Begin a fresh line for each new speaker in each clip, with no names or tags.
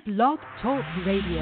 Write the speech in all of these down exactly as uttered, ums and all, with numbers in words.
Blog Talk Radio.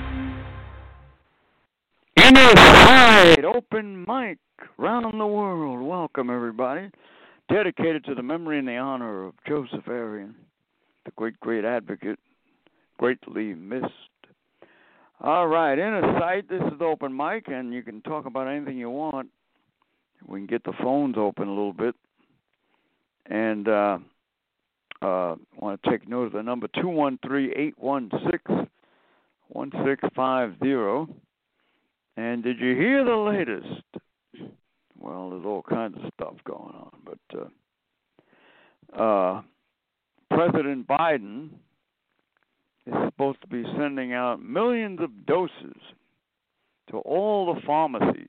Inner Side Open Mic round the world. Welcome, everybody. Dedicated to the memory and the honor of Joseph Arian, the great, great advocate, greatly missed. All right, Inner Sight, this is the open mic, and you can talk about anything you want. We can get the phones open a little bit. And uh, uh, I want to take note of the number two one three, eight one six, one six five zero. And did you hear the latest? Well, there's all kinds of stuff going on. But uh, uh, President Biden is supposed to be sending out millions of doses to all the pharmacies.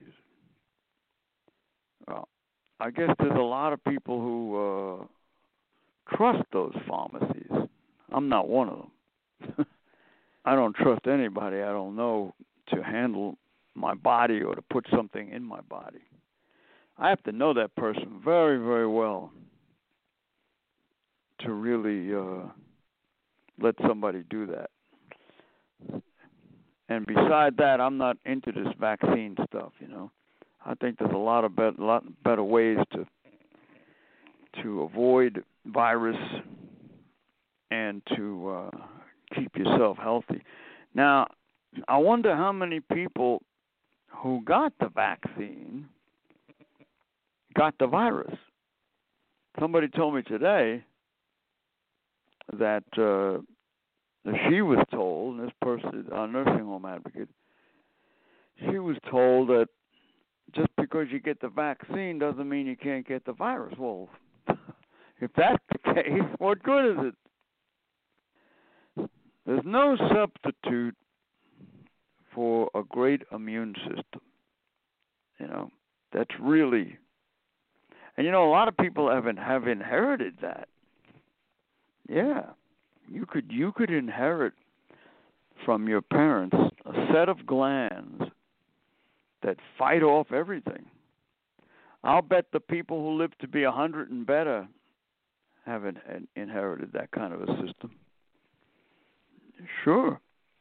Well, I guess there's a lot of people who uh, trust those pharmacies. I'm not one of them. I don't trust anybody I don't know to handle my body or to put something in my body. I have to know that person very, very well to really uh, let somebody do that. And beside that, I'm not into this vaccine stuff, you know. I think there's a lot of bet- lot better ways to to avoid virus and to uh, keep yourself healthy. Now, I wonder how many people who got the vaccine got the virus. Somebody told me today that uh, she was told, this person, a nursing home advocate, she was told that just because you get the vaccine doesn't mean you can't get the virus. Well, if that's the case, what good is it? There's no substitute for a great immune system. You know, that's really, and you know, a lot of people have have inherited that. Yeah, you could you could inherit from your parents a set of glands that fight off everything. I'll bet the people who live to be a hundred and better haven't inherited that kind of a system. Sure.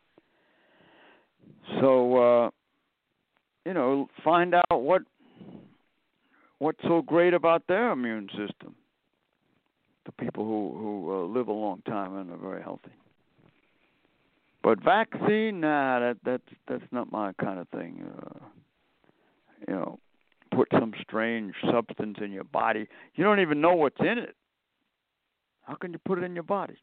So, uh, you know, find out what what's so great about their immune system. The people who who uh, live a long time and are very healthy. But vaccine, nah, that that's that's not my kind of thing. Uh, you know, put some strange substance in your body. You don't even know what's in it. How can you put it in your body?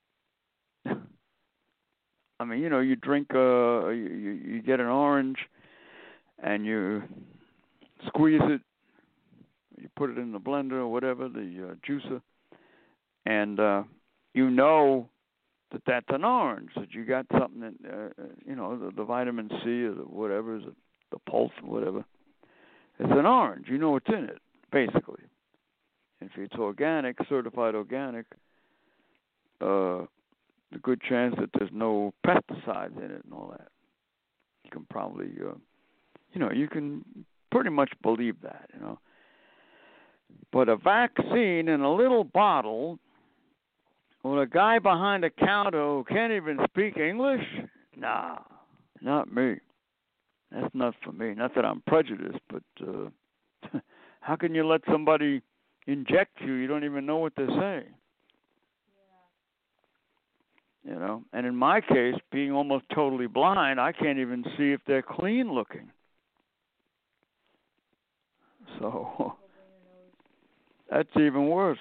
I mean, you know, you drink, uh, you, you get an orange, and you squeeze it. You put it in the blender or whatever, the uh, juicer, and uh, you know that that's an orange. That you got something, in, uh, you know, the, the vitamin C or the whatever, the, the pulse or whatever. It's an orange. You know what's in it, basically. If it's organic, certified organic, uh, a good chance that there's no pesticides in it and all that. You can probably, uh, you know, you can pretty much believe that, you know. But a vaccine in a little bottle with a guy behind a counter who can't even speak English? Nah, not me. That's not for me. Not that I'm prejudiced, but uh, how can you let somebody inject you? You don't even know what they're saying. You know, and in my case, being almost totally blind, I can't even see if they're clean looking. So that's even worse.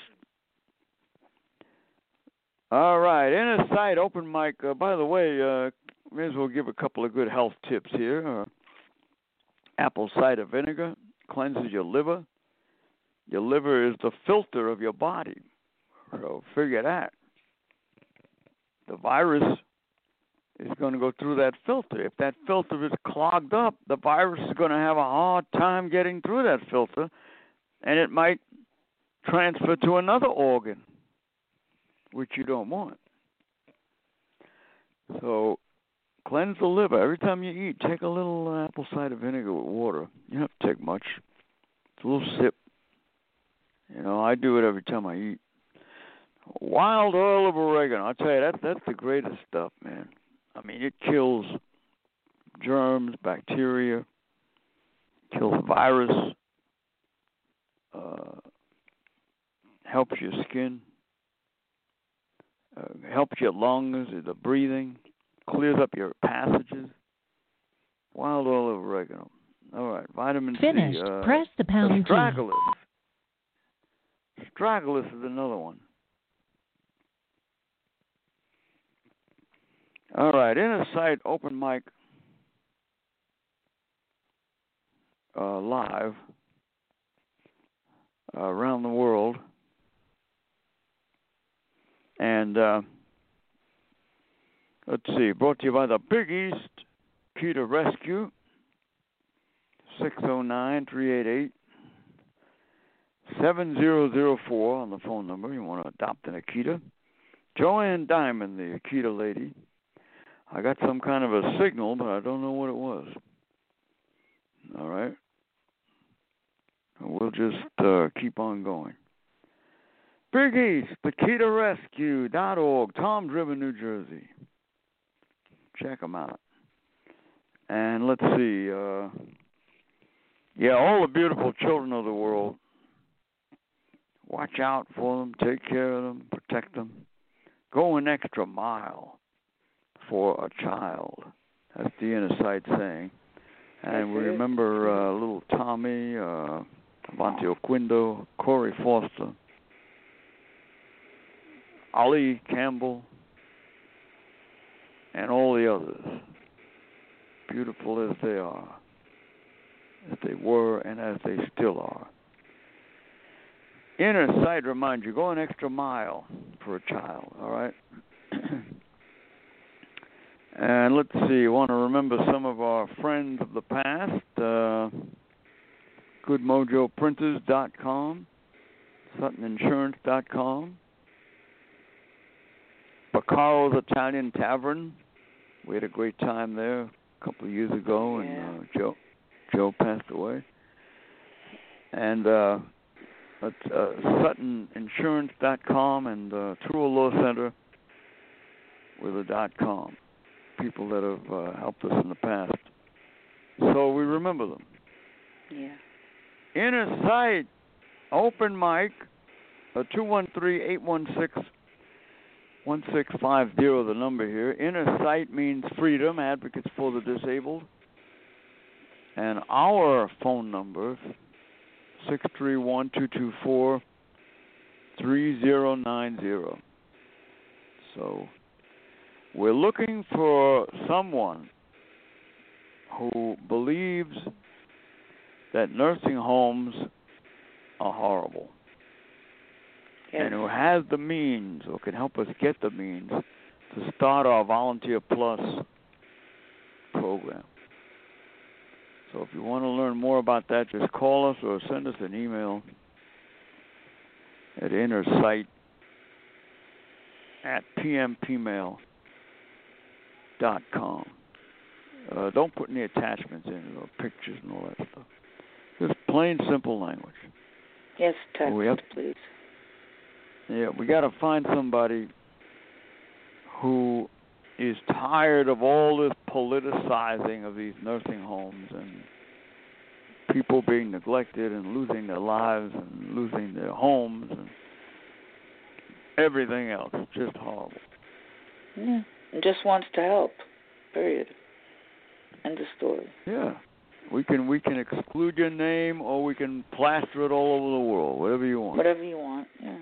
All right, Inner Sight Open Mic. Uh, by the way, uh, may as well give a couple of good health tips here. Uh, apple cider vinegar cleanses your liver. Your liver is the filter of your body. So figure that. The virus is going to go through that filter. If that filter is clogged up, the virus is going to have a hard time getting through that filter, and it might transfer to another organ, which you don't want. So cleanse the liver. Every time you eat, take a little uh, apple cider vinegar with water. You don't have to take much. It's a little sip. You know, I do it every time I eat. Wild oil of oregano. I'll tell you, that, that's the greatest stuff, man. I mean, it kills germs, bacteria, kills virus, uh, helps your skin, uh, helps your lungs, the breathing, clears up your passages. Wild olive oregano. All right, vitamin
Finished.
C. Uh,
Press the pound key.
astragalus. Astragalus is another one. All right, Inner Sight open mic uh, live uh, around the world, and uh, let's see, brought to you by the Big East Akita Rescue. six oh nine, three eight eight, seven zero zero four on the phone number. You want to adopt an Akita. Joanne Diamond, the Akita lady. I got some kind of a signal, but I don't know what it was. All right. We'll just uh, keep on going. Big East, Akita Rescue dot org, Tom Driven, New Jersey. Check them out. And let's see. Uh, yeah, all the beautiful children of the world. Watch out for them, take care of them, protect them. Go an extra mile for a child. That's the Inner Sight saying. And we remember uh, little Tommy, uh, Avanti Oquindo, Corey Foster, Ali Campbell, and all the others. Beautiful as they are, as they were, and as they still are. Inner Sight reminds you, go an extra mile for a child, all right? And let's see, you want to remember some of our friends of the past, uh, good mojo printers dot com, Sutton Insurance dot com, Baccaro's Italian Tavern. We had a great time there a couple of years ago, and
yeah.
uh, Joe Joe passed away. And uh, at uh, Sutton Insurance dot com and uh, True Law Center with a dot com. People that have uh, helped us in the past. So we remember them.
Yeah.
Inner Sight, open mic, uh, two one three, eight one six, one six five zero, the number here. Inner Sight means freedom, advocates for the disabled. And our phone number, six three one, two two four, three zero nine zero. So we're looking for someone who believes that nursing homes are horrible,
Yes.
and who has the means or can help us get the means to start our Volunteer Plus program. So if you want to learn more about that, just call us or send us an email at innersight at p m p mail dot com. Uh, don't put any attachments in it or pictures and all that stuff. Just plain, simple language.
Yes, text,
we have,
please.
Yeah, we got to find somebody who is tired of all this politicizing of these nursing homes and people being neglected and losing their lives and losing their homes and everything else. It's just horrible.
Yeah, and just wants to help, period. End of story.
Yeah. We can we can exclude your name or we can plaster it all over the world, whatever you want.
Whatever you want, yeah.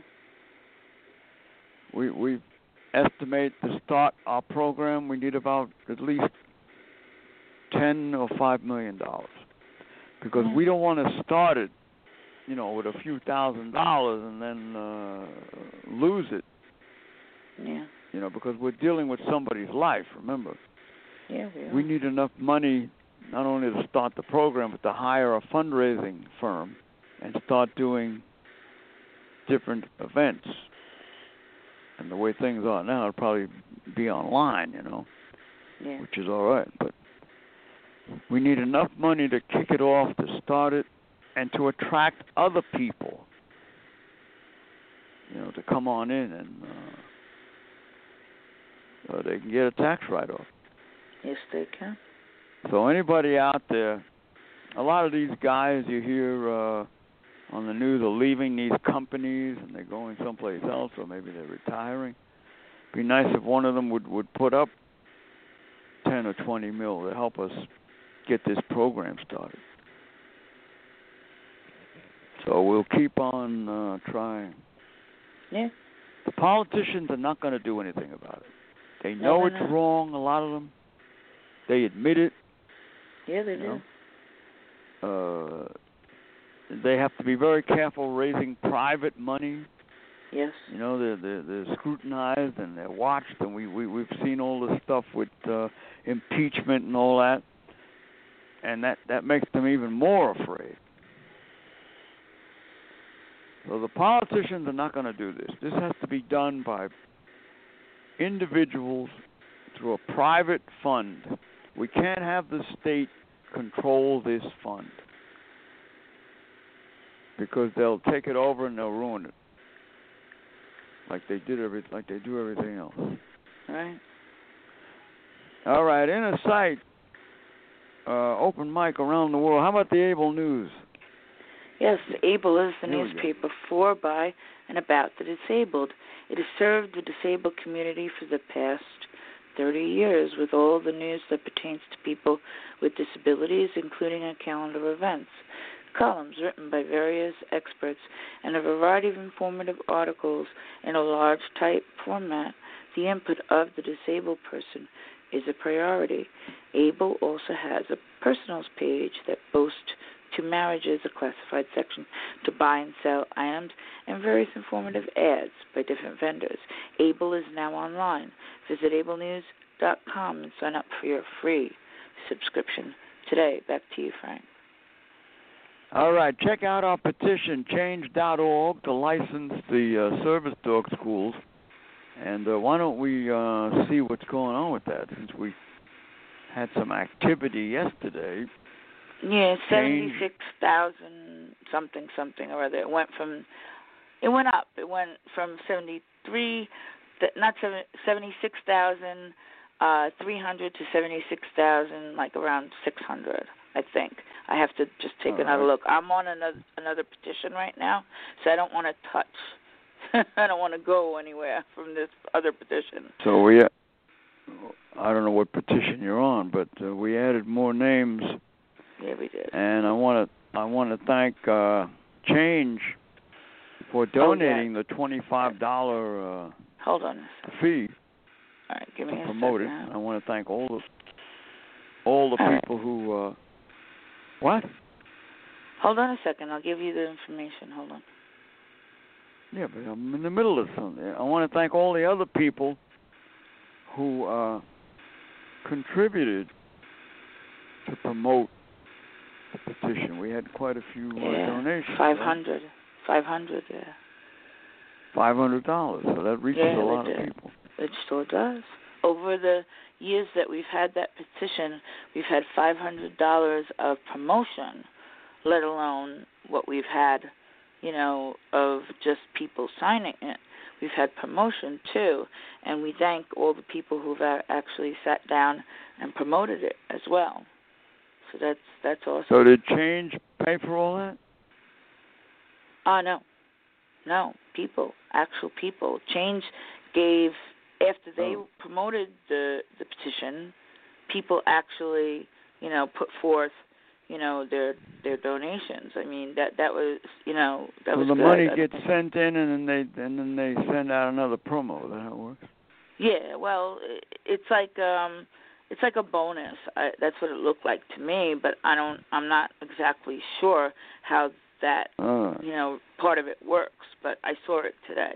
We we estimate to start our program we need about at least ten or five million dollars. Because
yeah.
we don't want to start it, you know, with a few thousand dollars and then uh, lose it.
Yeah.
You know, because we're dealing with somebody's life, remember.
Yeah, we are.
We need enough money not only to start the program, but to hire a fundraising firm and start doing different events. And the way things are now, it'll probably be online, you know,
yeah.
which is all right. But we need enough money to kick it off, to start it, and to attract other people, you know, to come on in and uh, uh, they can get a tax write-off.
Yes, they can.
So anybody out there, a lot of these guys you hear uh, on the news are leaving these companies and they're going someplace else, or maybe they're retiring. It'd be nice if one of them would, would put up ten or twenty mil to help us get this program started. So we'll keep on uh, trying.
Yeah.
The politicians are not going to do anything about it. They know
no,
it's
not.
wrong, a lot of them. They admit it.
Yeah, they do.
Know? Uh, they have to be very careful raising private money.
Yes.
You know, they're, they're, they're scrutinized and they're watched, and we, we, we've seen all this stuff with uh, impeachment and all that, and that, that makes them even more afraid. So the politicians are not going to do this. This has to be done by individuals through a private fund. We can't have the state control this fund because they'll take it over and they'll ruin it, like they did every, like they do everything else.
Right.
All right, inner sight, uh, open mic around the world. How about the Able News?
Yes, Able is the
Here
newspaper for, by, and about the disabled. It has served the disabled community for the past thirty years with all the news that pertains to people with disabilities, including a calendar of events, columns written by various experts, and a variety of informative articles in a large type format. The input of the disabled person is a priority. Able also has a personals page that boasts to marriages, a classified section to buy and sell items, and various informative ads by different vendors. Able is now online. Visit able news dot com and sign up for your free subscription today. Back to you, Frank.
All right, check out our petition, change dot org, to license the uh, service dog schools. And uh, why don't we uh, see what's going on with that, since we had some activity yesterday.
Yeah, seventy-six thousand something, something or other. It went from, it went up. It went from seventy-three, not seventy-six thousand uh, three hundred to seventy-six thousand, like around six hundred, I think. I have to just take
All
another
right.
look. I'm on another another petition right now, so I don't want to touch. I don't want to go anywhere from this other petition.
So we, I don't know what petition you're on, but uh, we added more names.
Yeah, we did.
And I want to I want to thank uh, Change for donating
oh, yeah.
the twenty-five dollar uh,
Hold on.
fee
All right, give me
to
a
promote
second.
it. I want to thank all the all the
all
people
right.
who uh, what?
Hold on a second. I'll give you the information. Hold on.
Yeah, but I'm in the middle of something. I want to thank all the other people who uh, contributed to promote the petition. We had quite a few uh,
yeah,
donations.
Five hundred. Right? Five hundred. Yeah.
Five hundred dollars. So that reaches
yeah,
a lot
did.
of people.
It sure does. Over the years that we've had that petition, we've had five hundred dollars of promotion, let alone what we've had, you know, of just people signing it. We've had promotion, too, and we thank all the people who've actually sat down and promoted it as well. So that's that's awesome.
So did Change pay for all that?
Oh, no. No, people, actual people. Change gave, after they
oh.
promoted the, the petition, people actually, you know, put forth, you know, their their donations. I mean, that that was, you know, that
so
was
the
good.
money
I
gets sent in, and then they and then they send out another promo. Is that how it works?
Yeah, well, it's like um, it's like a bonus. I, that's what it looked like to me, but I don't. I'm not exactly sure how that
Uh,
you know part of it works. But I saw it today.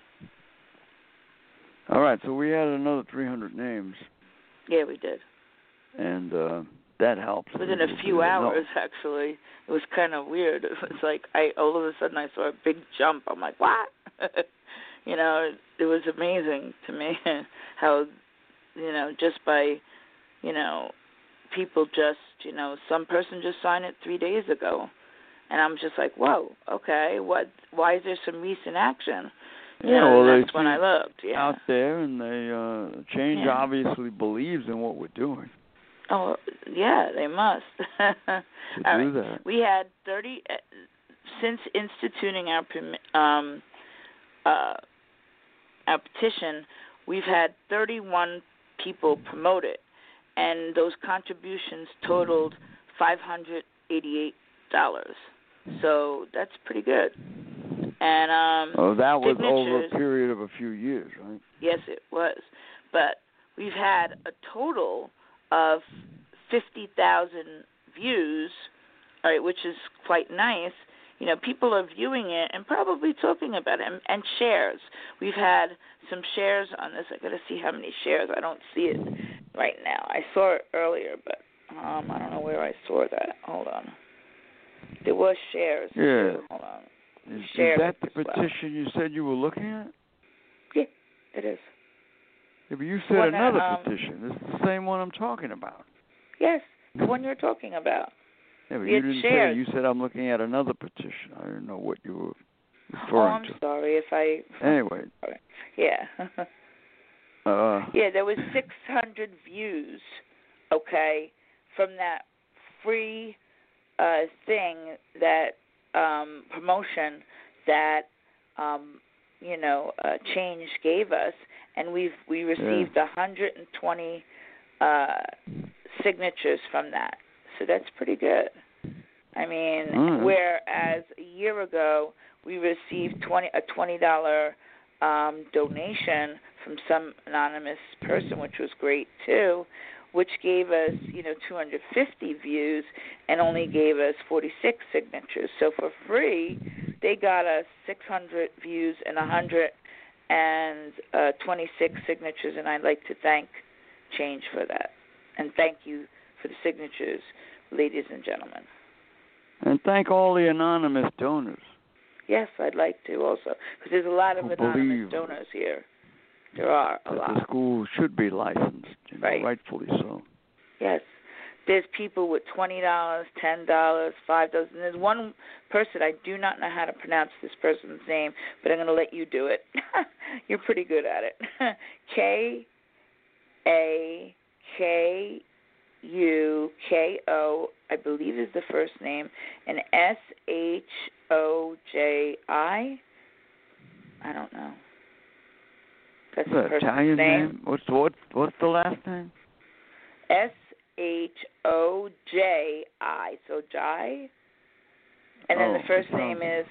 all right, so we added another three hundred names.
Yeah, we did.
And uh, that helps.
Within a few hours, actually. It was kind of weird. It was like I all of a sudden I saw a big jump. I'm like, what? You know, it, it was amazing to me how, you know, just by, you know, people just, you know, some person just signed it three days ago. And I'm just like, whoa, okay, what? Why is there some recent action? You
yeah,
know,
well,
that's
they
when I looked. Yeah.
out there, and they uh, change
Yeah.
obviously believes in what we're doing.
Oh, yeah, they must.
To
All
do
right.
that.
We had thirty uh, since instituting our permi- um, uh, our petition. We've had thirty-one people promote it, and those contributions totaled five hundred eighty-eight dollars. So that's pretty good. And um,
Oh, that was over a
signatures-
period of a few years, right?
Yes, it was. But we've had a total of fifty thousand views, all right, which is quite nice. You know, people are viewing it and probably talking about it, and, and shares. We've had some shares on this. I got to see how many shares. I don't see it right now. I saw it earlier, but um, I don't know where I saw that. Hold on. There was shares.
Yeah.
Too. Hold on.
Is, is
Shared
that
it
the
as well.
petition you said you were looking at?
Yeah, it is.
Yeah, but you said
one that,
another
um,
petition. This is the same one I'm talking about.
Yes, the one you're talking about.
Yeah, but
We
you
had
didn't
shared.
say. You said I'm looking at another petition. I didn't know what you were
Oh,
referring
I'm
to.
sorry if I.
Anyway.
Yeah.
Uh,
yeah, there was six hundred views, okay, from that free uh, thing, that um, promotion that, um, you know, uh, Change gave us, and we've we received
Yeah.
one hundred twenty uh, signatures from that. So that's pretty good. I mean,
right.
whereas a year ago we received twenty a twenty dollar um, donation from some anonymous person, which was great too, which gave us, you know, two hundred fifty views and only gave us forty-six signatures. So for free, they got us six hundred views and one hundred twenty-six signatures, and I'd like to thank Change for that. And thank you for the signatures, ladies and gentlemen.
And thank all the anonymous donors.
Yes, I'd like to also, because there's a lot of
Who
anonymous
believe
donors here. There are a
that
lot.
the school should be licensed, you know,
Right.
rightfully so.
Yes. There's people with twenty dollars, ten dollars, five dollars. And there's one person, I do not know how to pronounce this person's name, but I'm going to let you do it. You're pretty good at it. K A K U K O, I believe is the first name, and S H O J I. I don't know. That's
Is
the
that
person's
Italian
name.
name? What's what? What's the last name?
S H O J I. So Jai. And then
Oh,
the first
sounds,
name is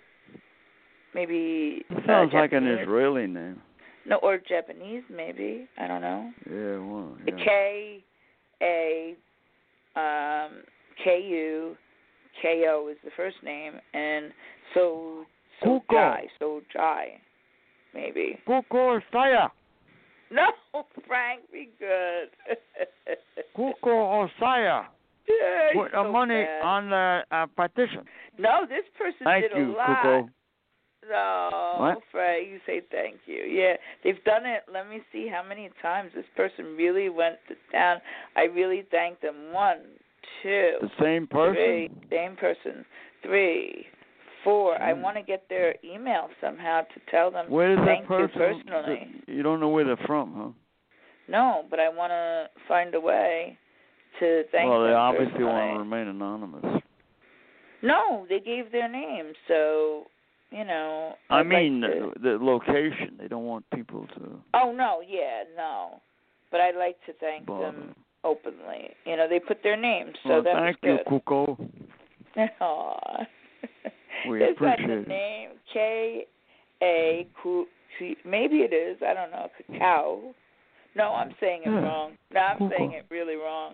maybe.
It sounds
uh,
like an
Japanese.
Israeli name.
No, or Japanese maybe. I don't know.
Yeah, well,
The
yeah.
K A um, K U K O is the first name, and so so
Kuko.
Jai, so Jai, maybe.
Kuko Osaya.
No, Frank, be good.
Kuko Osaya.
Yeah,
Put
so
the money
bad.
on the uh, petition.
No, this person
Thank
did
you,
a lot.
Kuko.
No,
What?
Frank, you say thank you. Yeah, they've done it. Let me see how many times this person really went to town. I really thank them. One, two,
The same person?
three, same person. Three, four. I
Hmm.
want to get their email somehow to tell them
Where is
thank
that person?
you personally.
You don't know where they're from, huh?
No, but I want to find a way to thank
well,
them
they obviously
personally.
want to remain anonymous.
No, they gave their name, so you know.
I
I'd
mean,
like to...
the, the location. They don't want people to
Oh no, yeah, no. But I'd like to thank
bother.
them openly. You know, they put their names, so
well,
that
thank
was
you,
good.
Kuko.
Aw.
We
Is that
appreciate
the
it.
name? K A Ku. Maybe it is. I don't know. Cacao. No, I'm saying it
Yeah.
wrong. No, I'm
Kuko.
saying it really wrong.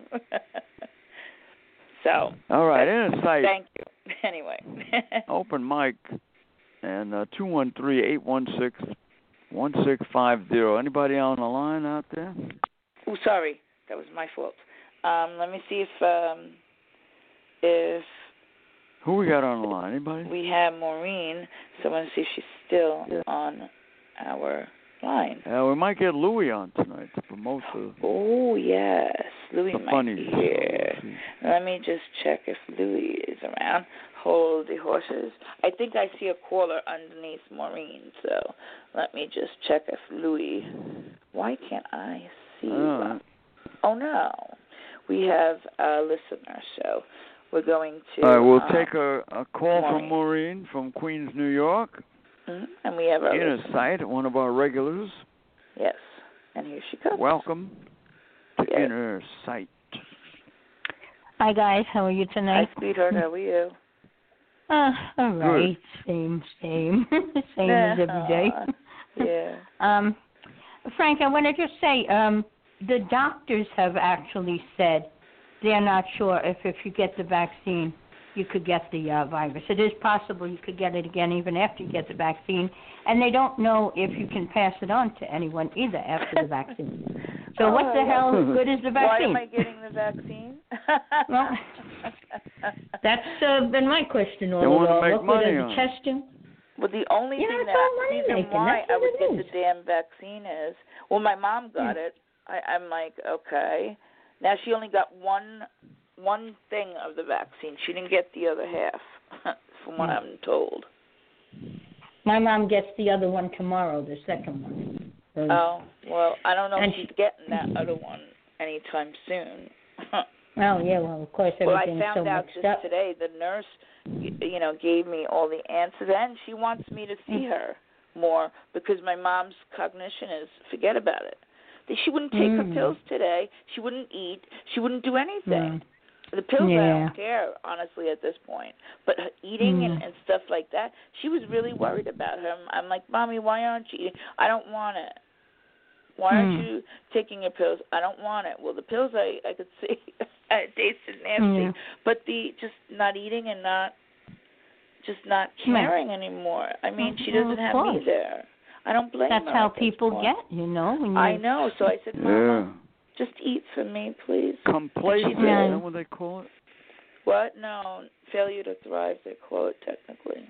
So.
All right,
that's-
inner sight.
Thank you. Anyway.
Open mic and uh, two one three, eight one six, one six five zero. Anybody on the line out there?
Oh, sorry, that was my fault. Um, let me see if um, if
Who we got on the line? Anybody?
we have Maureen. So I want to see if she's still on our line.
Uh, we might get Louie on tonight to promote the,
Oh yes, Louis
the
might
funny
be
show.
here.
We'll see.
Let me just check if Louis is around. Hold the horses. I think I see a caller underneath Maureen, so let me just check if Louis. Why can't I see?
Uh,
Oh, no. We have a listener, so we're going to.
All right, we'll
um,
take a, a call
Maureen.
from Maureen from Queens, New York.
Mm-hmm. And we have our
Inner
listener.
Sight, one of our regulars.
Yes. And here she comes.
Welcome to
Yes.
Inner Sight.
Hi, guys. How are you tonight?
Hi, sweetheart. How are you?
Uh, all right. Same, same. same as every day.
Yeah.
um, Frank, I want to just say, um, the doctors have actually said they're not sure if if you get the vaccine, you could get the uh, virus. It is possible you could get it again even after you get the vaccine, and they don't know if you can pass it on to anyone either after the vaccine. So
oh,
what the hell good is the vaccine?
Why am I getting the vaccine?
Well, that's uh, been my question all
They want to
along.
make
What
money
good
on
is
it.
the testing?
Well, the only
You know,
thing
it's
that
all money
reason
making.
why
That's
I
what
would
it
get
is.
the damn vaccine is, well, my mom got
Yeah.
it. I, I'm like, okay. Now she only got one one thing of the vaccine. She didn't get the other half, from what
Yeah.
I'm told.
My mom gets the other one tomorrow, the second one. So,
Oh, well, I don't know
And
if she's getting that other one anytime soon.
oh, yeah, well, of course,
Well, I
everything's
found
so
out
mixed
just
up.
today the nurse, y- you know, gave me all the answers, and she wants me to see her more because my mom's cognition is forget about it. She wouldn't take
Mm.
her pills today. She wouldn't eat. She wouldn't do anything.
Mm.
The pills, I
Yeah.
don't care, honestly, at this point. But her eating
Mm.
and, and stuff like that, she was really worried about her. I'm like, Mommy, why aren't you eating? I don't want it. Why aren't
Mm.
you taking your pills? I don't want it. Well, the pills I, I could see it tasted nasty,
Yeah.
but the just not eating and not just not caring anymore. I mean, she
Well,
doesn't
of
have
course.
me there. I don't blame
That's
her.
how
at this
people
point.
get, you know. When you,
I know. So I said, Mama,
Yeah.
just eat for me, please.
Complacent,
She
is
did.
that what they call it?
What? No, failure to thrive. They call it technically.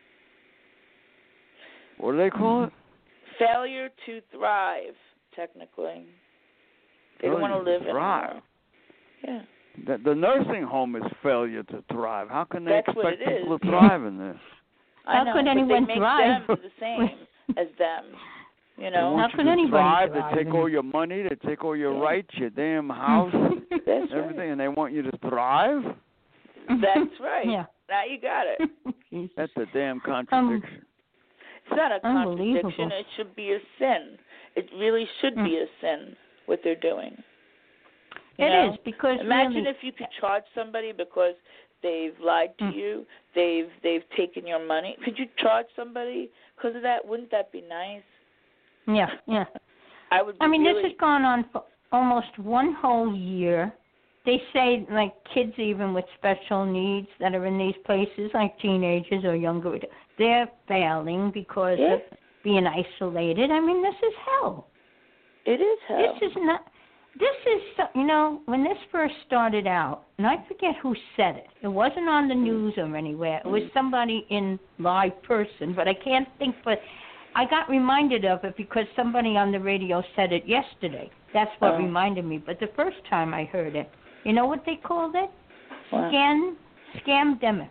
What do they call it?
Failure to thrive, technically. They don't want to
Failure
live
to thrive.
anymore. Yeah.
The, the nursing home is failure to thrive. How can they
That's what
expect
it
people
is.
to thrive in this?
I
How
know,
could
but
anyone
they make
thrive?
them the same as them. You
They
know?
want
How
you
could
to
anybody
thrive.
thrive
They take
in
all
it?
your money. They take all your
Yeah.
rights, your damn house,
That's
everything,
right.
and they want you to thrive?
That's right.
Yeah.
Now you got it.
That's a damn contradiction.
It's not a
Unbelievable.
contradiction. It should be a sin. It really should be a sin, what they're doing. You
It
know?
is, because
Imagine
really,
if you could charge somebody because they've lied to
Mm.
you, they've they've taken your money. Could you charge somebody because of that? Wouldn't that be nice?
yeah, yeah.
I would. Be
I mean,
really,
this has gone on for almost one whole year. They say, like, kids even with special needs that are in these places, like teenagers or younger, they're failing because
Yeah.
of being isolated. I mean, this is hell.
It is hell.
This is not. This is, so- you know, when this first started out, and I forget who said it. It wasn't on the news or anywhere. It was somebody in live person, but I can't think. But I got reminded of it because somebody on the radio said it yesterday. That's what
Oh.
reminded me. But the first time I heard it, you know what they called it?
Wow.
Scam, scamdemic.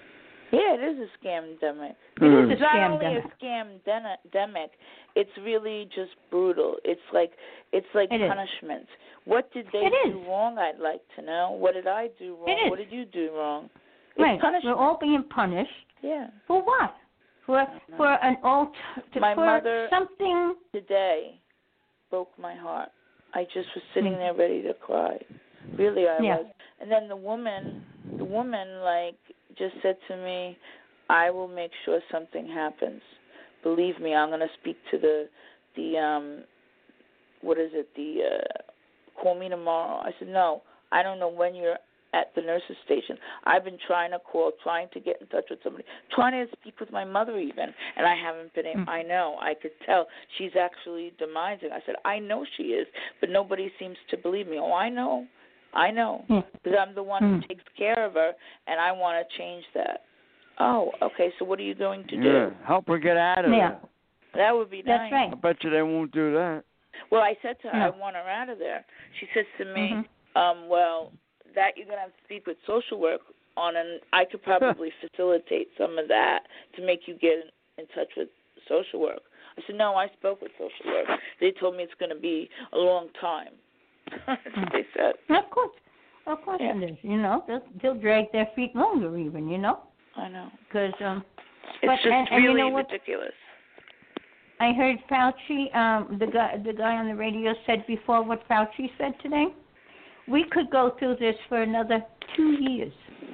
Yeah, it is a scamdemic.
It is
It's
a
not only a
scamdemic.
scamdemic, it's really just brutal. It's like it's like
It is.
punishment. What did they
It
do
is.
wrong? I'd like to know. What did I do wrong?
It is.
What did you do wrong? It's
Right.
punishment.
We're all being punished.
Yeah.
For what? For for an alt to,
My
for
mother-
something.
Today broke my heart. I just was sitting
Hmm.
there ready to cry. Really, I
Yeah.
was. And then the woman, the woman, like, just said to me, "I will make sure something happens. Believe me, I'm going to speak to the, the um, what is it? The uh, call me tomorrow." I said, "No, I don't know when you're at the nurse's station. I've been trying to call, trying to get in touch with somebody, trying to speak with my mother even, and I haven't been able.
Mm.
I know, I could tell she's actually demising." I said, "I know she is, but nobody seems to believe me." "Oh, I know, I know,
Yeah.
because I'm the one
Mm.
who takes care of her, and I want to change that." "Oh, okay, so what are you going to
Yeah,
do?"
help her get out of
Yeah.
there.
That would be
That's
nice.
right.
I bet you they won't do that.
Well, I said to her,
No.
"I want her out of there." She says to me,
Mhm.
um, "Well, that you're going to have to speak with social work on an. I could probably facilitate some of that to make you get in, in touch with social work. I said, no, I spoke with social work. They told me it's going to be a long time. That's what they said.
Of course. Of course
yeah.
it is. You know, they'll, they'll drag their feet longer even, you know.
I know.
Because, um,
it's
but,
just
and, and
really
you know what?
ridiculous.
I heard Fauci, um, the guy, the guy on the radio said before what Fauci said today. We could go through this for another two years.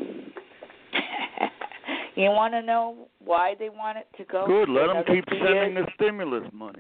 You want to know why they want it to go?
Good. Let them keep
two
sending
years?
the stimulus money.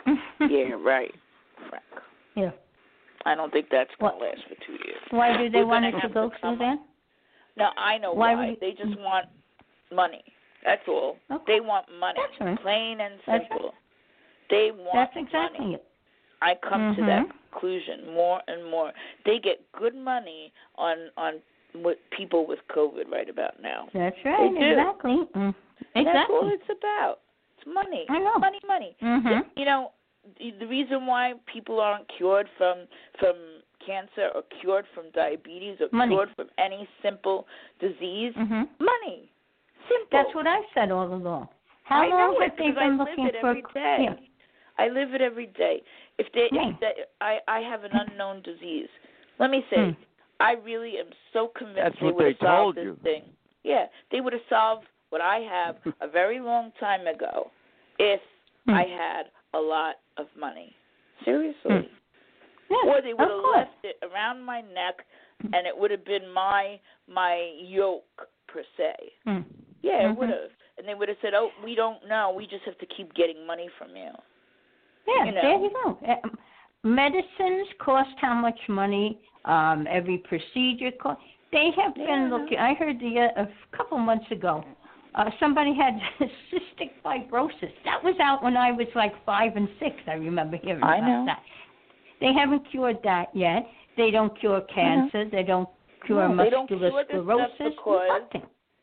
Yeah, right. Frank.
Yeah.
I don't think that's going to
What?
last for two years.
Why do they
We're
want it
gonna
to
have
go
to
through
come
that?
No, I know
Why
why.
would
They just want money. That's all.
Okay.
They want money.
That's right.
Plain and
That's
simple. They want
That's exactly
money.
it.
I come
mm-hmm.
to that conclusion more and more. They get good money on on with people with COVID right about now.
That's right.
They do.
Exactly. Mm.
And
Exactly.
that's all it's about. It's money.
I know.
Money, money.
Mm-hmm.
You know, the reason why people aren't cured from from cancer or cured from diabetes or
Money.
cured from any simple disease,
Mm-hmm.
money. Simple.
That's what I said all along. How
I
long
know
have
it
they
because
been
I
looking
live it
for?
every day.
Yeah.
I live it every day. If they,
Right.
if they I, I have an unknown disease, let me say,
Mm.
I really am so convinced
That's
they
what
would
they
have solved
told
this
you.
thing. Yeah, they would have solved what I have a very long time ago if
Mm.
I had a lot of money. Seriously.
Mm. Yes,
Or they would
of
have
course.
left it around my neck, and it would have been my my yoke per se.
Mm.
Yeah,
Mhm.
it would have. And they would have said, "Oh, we don't know. We just have to keep getting money from you."
Yeah,
You know.
there you go. Uh, medicines cost how much money? Um, every procedure cost. They have
Yeah.
been looking. I heard the uh, a couple months ago, uh, somebody had cystic fibrosis. That was out when I was like five and six. I remember hearing
I
about
know.
that. They haven't cured that yet. They don't cure cancer. They don't cure
No, they don't
muscular
cure this stuff
sclerosis.
because-
Nothing.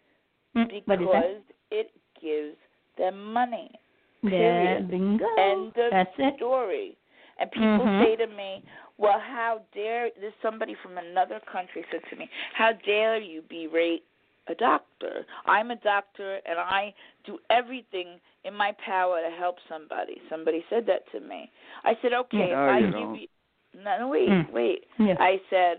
Mm, what is that?
Because it gives them money.
Yeah,
Period.
bingo.
End of
That's it.
story. And people
Mhm.
say to me, well, how dare, this somebody from another country said to me, how dare you berate a doctor? I'm a doctor, and I do everything in my power to help somebody. Somebody said that to me. I said, okay,
No,
if I
you
give
don't.
you, no, no, wait,
Mm.
wait.
Yeah.
I said,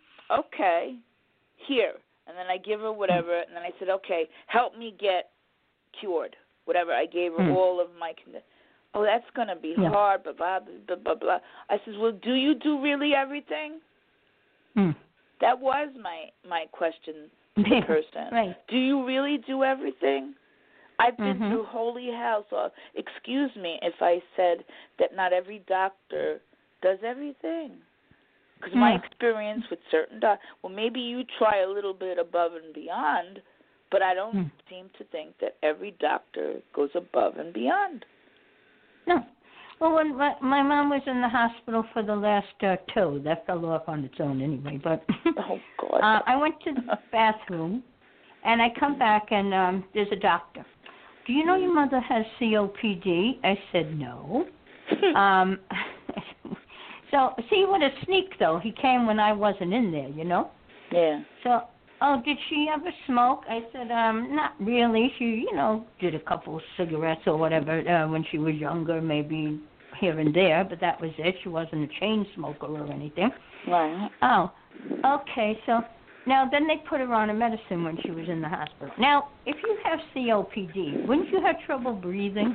okay, here. And then I give her whatever, and then I said, okay, help me get cured, whatever. I gave her
Mm.
all of my conditions. Oh, that's going to be
Yeah.
hard, blah, blah, blah, blah, blah. I says, well, do you do really everything?
Mm.
That was my, my question to the
Yeah,
person.
right.
Do you really do everything? I've been
Mhm.
through holy hell, so excuse me if I said that not every doctor does everything. Because my
Yeah.
experience with certain doctors, well, maybe you try a little bit above and beyond, but I don't
Mm.
seem to think that every doctor goes above and beyond.
No. Well, when my, my mom was in the hospital for the last uh, toe, that fell off on its own anyway. But
Oh, God.
uh, I went to the bathroom, and I come back, and um, there's a doctor. Do you know your mother has C O P D? I said no. um, so see what a sneak though. He came when I wasn't in there, you know.
Yeah.
So, oh, did she ever smoke? I said, um, not really. She, you know, did a couple cigarettes or whatever uh, when she was younger, maybe here and there, but that was it. She wasn't a chain smoker or anything.
Right.
Oh, okay. So now then they put her on a medicine when she was in the hospital. Now, if you have C O P D, wouldn't you have trouble breathing?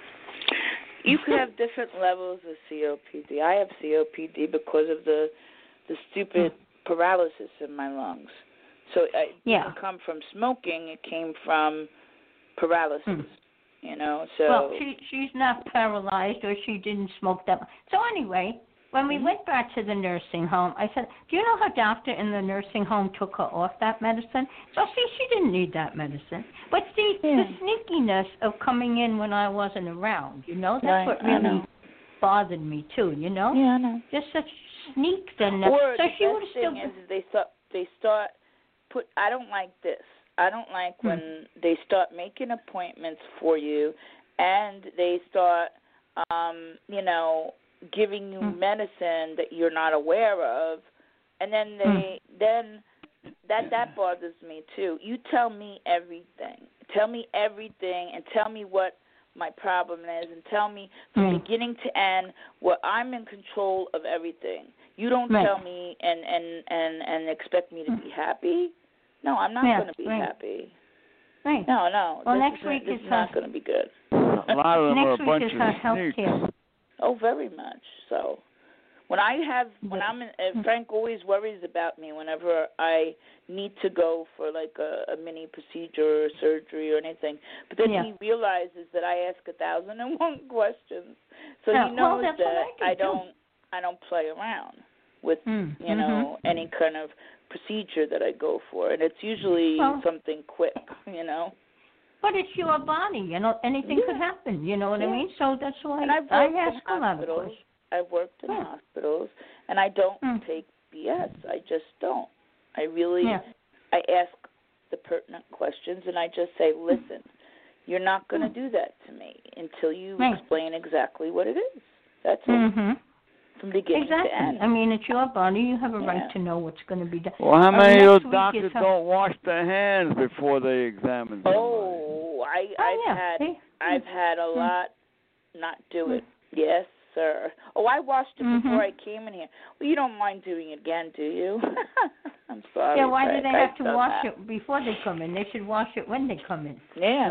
You could have different levels of C O P D. I have C O P D because of the the stupid paralysis in my lungs. So it
Yeah.
didn't come from smoking. It came from paralysis.
Mm.
You know, so
Well, she she's not paralyzed, or she didn't smoke that much. So anyway, when we
Mhm.
went back to the nursing home, I said, do you know her doctor in the nursing home took her off that medicine? So see, she didn't need that medicine. But see,
Yeah.
the sneakiness of coming in when I wasn't around, you know, that's
Right,
what
I
really
know.
bothered me too, you know?
yeah, I know.
Just such sneaks and
Or
so
the
she would
best
have still
thing is they start they start put. I don't like this. I don't like
Hmm.
when they start making appointments for you, and they start, um, you know, giving you
Hmm.
medicine that you're not aware of, and then they then that that bothers me too. You tell me everything. Tell me everything, and tell me what my problem is, and tell me from
mm.
beginning to end what I'm in control of everything. You don't
right.
tell me and and and and expect me to be happy. No, I'm not
yeah,
going to be
right.
happy.
Right.
No, no.
Well,
this
next
is,
week
this
is
is not
uh,
going to be good.
A lot of them
next
are a
week
bunch
is
of
uh,
sneaks.
healthcare.
Oh, very much so. When I have, when I'm, in, uh, Frank always worries about me whenever I need to go for like a, a mini procedure or surgery or anything. But then
yeah.
he realizes that I ask a thousand and one questions, so
yeah.
he knows
well, that's
that
what I, do
I don't,
too.
I don't play around with,
mm.
you know,
mm-hmm.
any kind of procedure that I go for, and it's usually
well,
something quick, you know.
But it's your body, you know. Anything
Yeah.
could happen, you know what
yeah.
I mean? So that's why
and I've
I
worked
ask
in
a lot of
hospitals.
questions.
I've worked in
yeah.
hospitals, and I don't
mm.
take B S. I just don't. I really,
yeah.
I ask the pertinent questions, and I just say, listen, you're not going to do that to me until you
right.
explain exactly what it is. That's it.
Mm-hmm.
From beginning
exactly.
to end.
I mean, it's your body. You have a
yeah.
right to know what's going to be done.
Well, how
uh,
many of
next
those
week
doctors
is, uh,
don't wash their hands before they examine somebody?
Oh, I,
oh,
I've
yeah.
had,
They,
I've had a
mm.
lot not do
mm.
it. Yes, sir. Oh, I washed it
mm-hmm.
before I came in here. Well, you don't mind doing it again, do you? I'm sorry.
Yeah, why
Frank.
do they have
I've
to
done
wash
that.
it before they come in? They should wash it when they come in.
Yeah.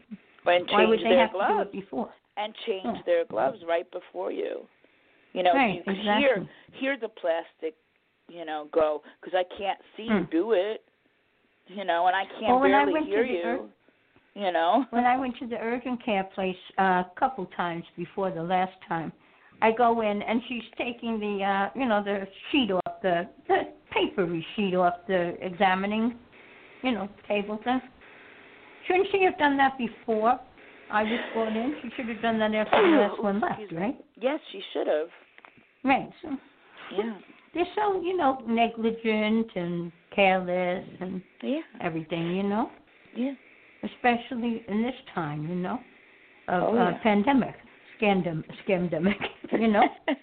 And
why would
change
they
their
have
gloves.
to do it before?
And change
yeah.
their gloves right before you. You know,
right,
you could
exactly.
hear hear the plastic, you know, go because I can't see
mm.
you do it. You know, and I can't
well, when
barely
I went
hear
to the
you.
ur-
you know.
When I went to the urgent care place uh, a couple times before the last time, I go in and she's taking the, uh, you know, the sheet off the the papery sheet off the examining, you know, table thing. Shouldn't she have done that before I was brought in? She should have done that after the last one left, right?
Yes, she should have.
Right. So
Yeah.
they're so, you know, negligent and careless and
Yeah.
everything, you know?
Yeah.
Especially in this time, you know, of
Oh,
uh,
yeah.
pandemic, scandem, scamdemic, you know?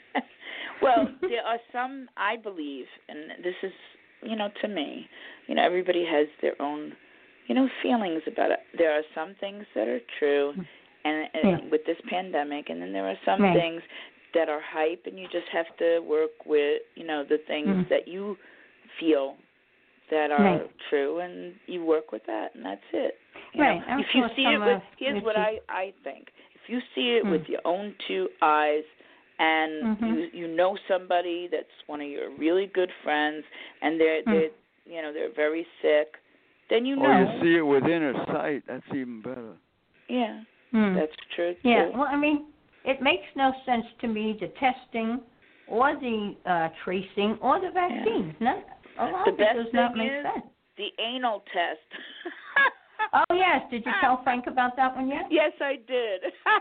Well, there are some, I believe, and this is, you know, to me, you know, everybody has their own, you know, feelings about it. There are some things that are true and, and
yeah.
with this pandemic, and then there are some
right.
things that are hype, and you just have to work with, you know, the things
mm.
that you feel that are
right.
true, and you work with that, and that's it. You
right.
know,
I'm
if you
sure
see
some,
it with,
uh,
here's
with
what
you.
I, I think. If you see it
mm.
with your own two eyes, and
mm-hmm.
you you know somebody that's one of your really good friends, and they're
mm.
they you know they're very sick, then you know.
Or you see it with inner sight. That's even better.
Yeah,
mm.
that's true too.
Yeah. Well, I mean, it makes no sense to me the testing, or the uh, tracing, or the vaccines.
Yeah.
None. A lot
the
of
best
it does not
thing
make
is
sense.
the anal test.
Oh yes. Did you tell Frank about that one yet?
Yes, I did.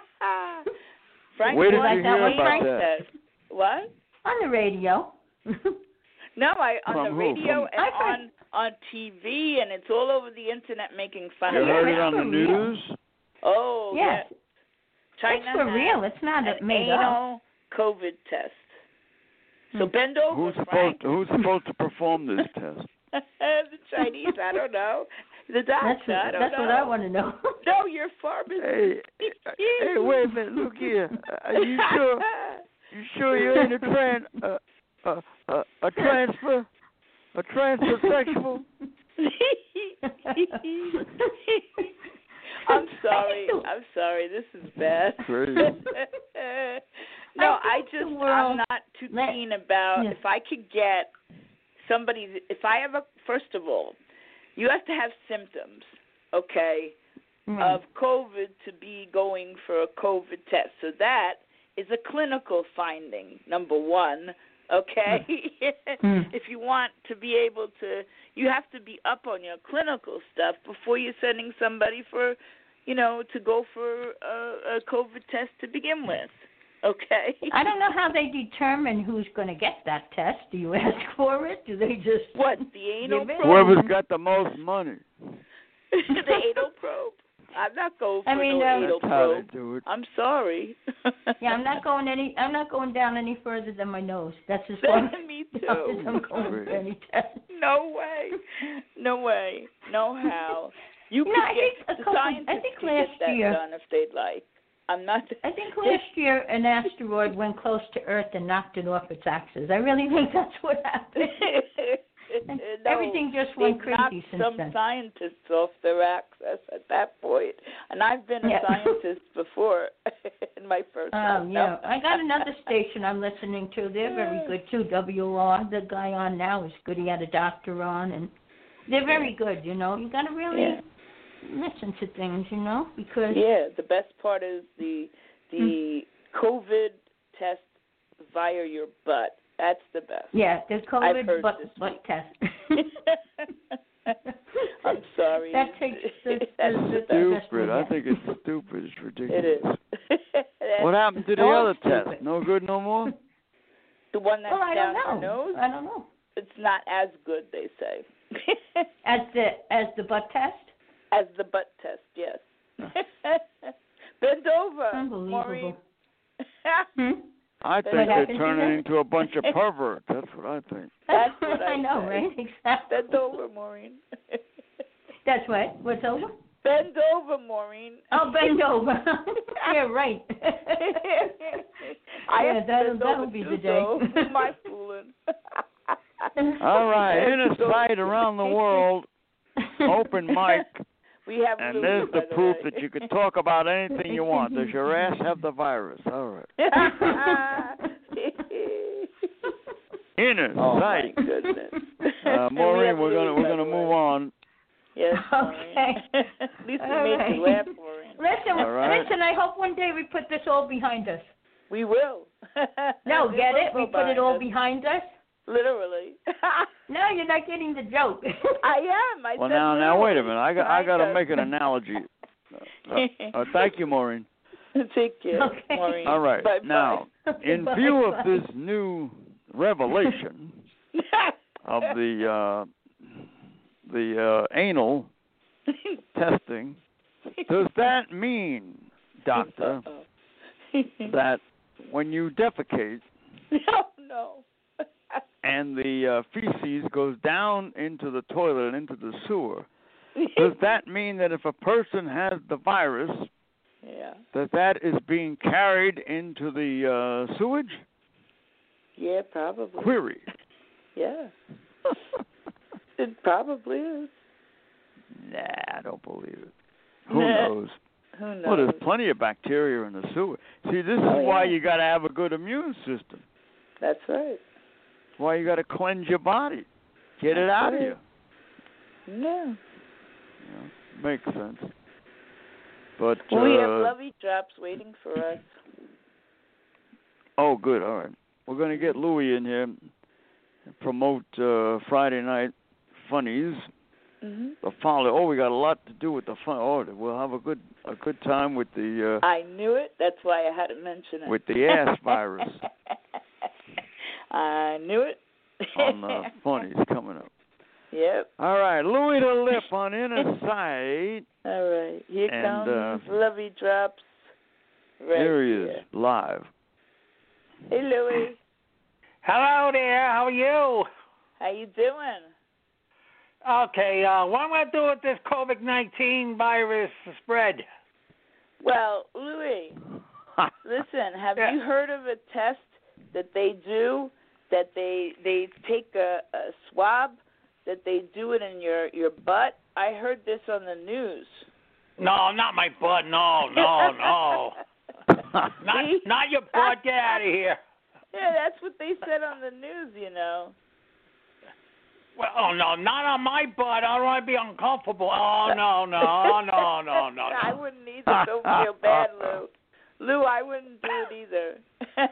Frank,
Where did
wanted
you
the
hear
one,
about
anal
that?
test. What?
On the radio.
No, I on
From
the
who?
radio
From-
and on on T V, and it's all over the internet making fun
You
of
heard
it.
it on the
for real.
news?
Oh,
Yes.
yeah. China
It's for
has
real. It's not
an
made up.
anal COVID test. So
Hmm.
bend over,
Who's
Frank.
supposed to, who's supposed to perform this test?
The Chinese, I don't know. The doctor,
That's,
I don't
that's
know.
what I want to know.
No, your pharmacist.
Hey, hey, wait a minute. Look here. Are you sure? You sure you're in a tran uh, uh, uh, a transfer, a transfer sexual?
I'm sorry. I'm sorry. This is bad.
Crazy.
No,
I
I
think
just
the world-
I'm not too
let-
keen about
yeah.
if I could get somebody. If I have a first of all, you have to have symptoms, okay,
Mm.
of COVID to be going for a COVID test. So that is a clinical finding. Number one. Okay,
Mm.
if you want to be able to, you have to be up on your clinical stuff before you're sending somebody for, you know, to go for a, a COVID test to begin with. Okay.
I don't know how they determine who's going to get that test. Do you ask for it? Do they just
What, the anal
give it?
probe?
Whoever's got the most money.
The anal probe? I'm not going for
I mean,
no
um,
anal
That's how they
probe.
do it.
I'm sorry.
Yeah, I'm not going any. I'm not going down any further than my nose. That's as far
Me
as
too.
I'm going for any test.
No way. No way. No how. You
You
could
know, I
get
think a
the
couple-
scientists
I think
could
last
get that
year-
done if they'd like. I'm not.
I think last year an asteroid went close to Earth and knocked it off its axis. I really think that's what happened. And
No,
everything just went
they've knocked
crazy since
some
then.
scientists off their access at that point, and I've been a
Yeah.
scientist before in my first
Oh,
life.
yeah. I got another station I'm listening to. They're very good, too. W R. The guy on now is good. He had a doctor on, and they're very good, you know. You got to really
Yeah.
listen to things, you know, because...
Yeah, the best part is the the
Hmm.
COVID test via your butt. That's the best.
Yeah, the
I've
COVID
heard
butt,
this
butt test.
I'm sorry.
That takes the, the,
That's
the, the best
Stupid.
we
I
get.
think it's stupid. It's ridiculous.
It is. That's
What happened to the
Oh,
other
it's
test?
stupid.
No good no more?
the one that's
Well, I
down
don't
your
know.
nose?
I don't know.
It's not as good, they say.
As the as the butt test?
As the butt test, yes. Bend over,
Unbelievable.
Maureen.
Hmm?
I
What
think they're
happened to
turning
that?
into a bunch of perverts. That's what I think.
That's what I
I know,
say.
right? Exactly.
Bend over, Maureen.
That's what? What's over?
Bend over, Maureen.
Oh, bend over. Yeah, right.
I
Yeah,
have to
that'll-
bend
that'll
over
be
too,
the day.
So who am I fooling?
All right, inner sight around the world, open mic,
We have
and
Louis,
there's
by
the
the
proof
way.
that you can talk about anything you want. Does your ass have the virus? All right. Inner
Oh
sight.
my goodness.
Uh,
And we
Maureen,
have
we're gonna
Louis,
we're
by
gonna
the
move
way.
on.
Yes,
Okay.
Maureen. At least we
All
made
right.
you laugh, Maureen.
Listen,
All right.
listen, I hope one day we put this all behind us.
We will.
No,
We
get
will
it?
go
We put it all
behind us.
behind us?
Literally.
No, you're not getting the joke.
I am. I
Well,
said
now now wait a
literally.
minute. I got I got to
Behind
make an
us.
analogy. Uh, uh, thank you, Maureen.
Take care,
Okay.
Maureen.
All right.
Bye-bye.
Now, in
Bye,
view
bye.
of this new revelation of the uh, the uh, anal testing, does that mean, doctor, that when you defecate
No, no.
and the uh, feces goes down into the toilet and into the sewer, does that mean that if a person has the virus,
Yeah.
that that is being carried into the uh, sewage?
Yeah, probably.
Query.
Yeah. It probably is.
Nah, I don't believe it. Who
Nah.
knows?
Who knows?
Well, there's plenty of bacteria in the sewer. See, this
Oh,
is why
yeah.
you got to have a good immune system.
That's right.
Why you got to cleanse your body, get it
That's
out of
right.
you.
Yeah.
You know, makes sense. But
Well, we have
uh,
lovey drops waiting for us.
oh, good. All right, we're gonna get Louis in here, and promote uh, Friday night funnies.
Hmm.
The follow. Oh, we got a lot to do with the fun. Oh, we'll have a good a good time with the uh,
I knew it. That's why I had to mention it.
with the ass virus
I knew it.
on uh, funnies coming up.
Yep.
All right, Louis the Lip on Inner Sight.
All right. Here
And,
comes
uh,
lovey drops. Right
Here he
here.
is, live.
Hey, Louie.
Hello there. How are you?
How you doing?
Okay. Uh, what am I going to do with this COVID nineteen virus spread?
Well, Louie, listen. Have
Yeah.
you heard of a test that they do? That they they take a, a swab, that they do it in your your butt. I heard this on the news.
No, not my butt. No, no, no. Not
See?
not your butt. Get out of here.
Yeah, that's what they said on the news. You know.
Well, oh no, not on my butt. I don't want to be uncomfortable. Oh no, no, no, no, no.
I
no.
wouldn't either. Don't feel bad, Lou. Lou, I wouldn't do it either.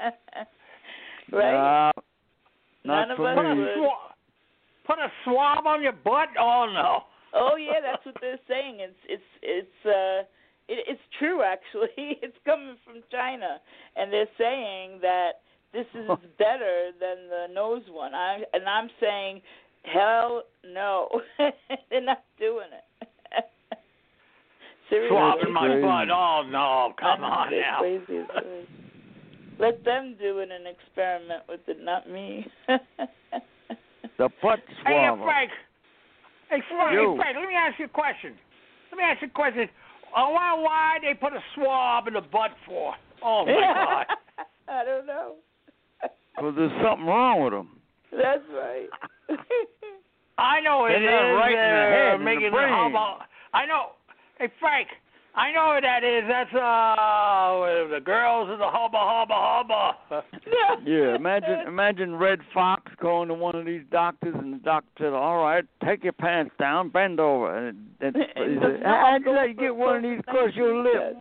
Right?
Uh, not
None of
for
us
Put a,
me.
would.
swa- put a swab on your butt? Oh no.
Oh yeah, that's what they're saying. It's it's it's uh it, it's true actually. It's coming from China, and they're saying that this is better than the nose one. I and I'm saying, hell no, they're not doing it. Seriously.
Swabbing my
crazy.
butt. Oh no, come
I know,
on
they're
now.
Crazy as well. Let them do an experiment with it, not me.
The butt
Hey, uh,
swabber.
Frank. Hey, Frank,
Yo.
hey, Frank, let me ask you a question. Let me ask you a question. Uh, why, why they put a swab in the butt for? Oh, my God.
I don't know.
Because there's something wrong with them.
That's right.
I know it
They're not
is.
right in the
uh,
head, in the
making
brain.
hubba. I know. Hey, Frank, I know what that is. That's uh, the girls of the hubba, hubba, hubba.
Yeah, imagine imagine Red Fox going to one of these doctors, and the doctor said, "All right, take your pants down, bend over." And, and, and he said, "How'd you let you get one of these across your lip?"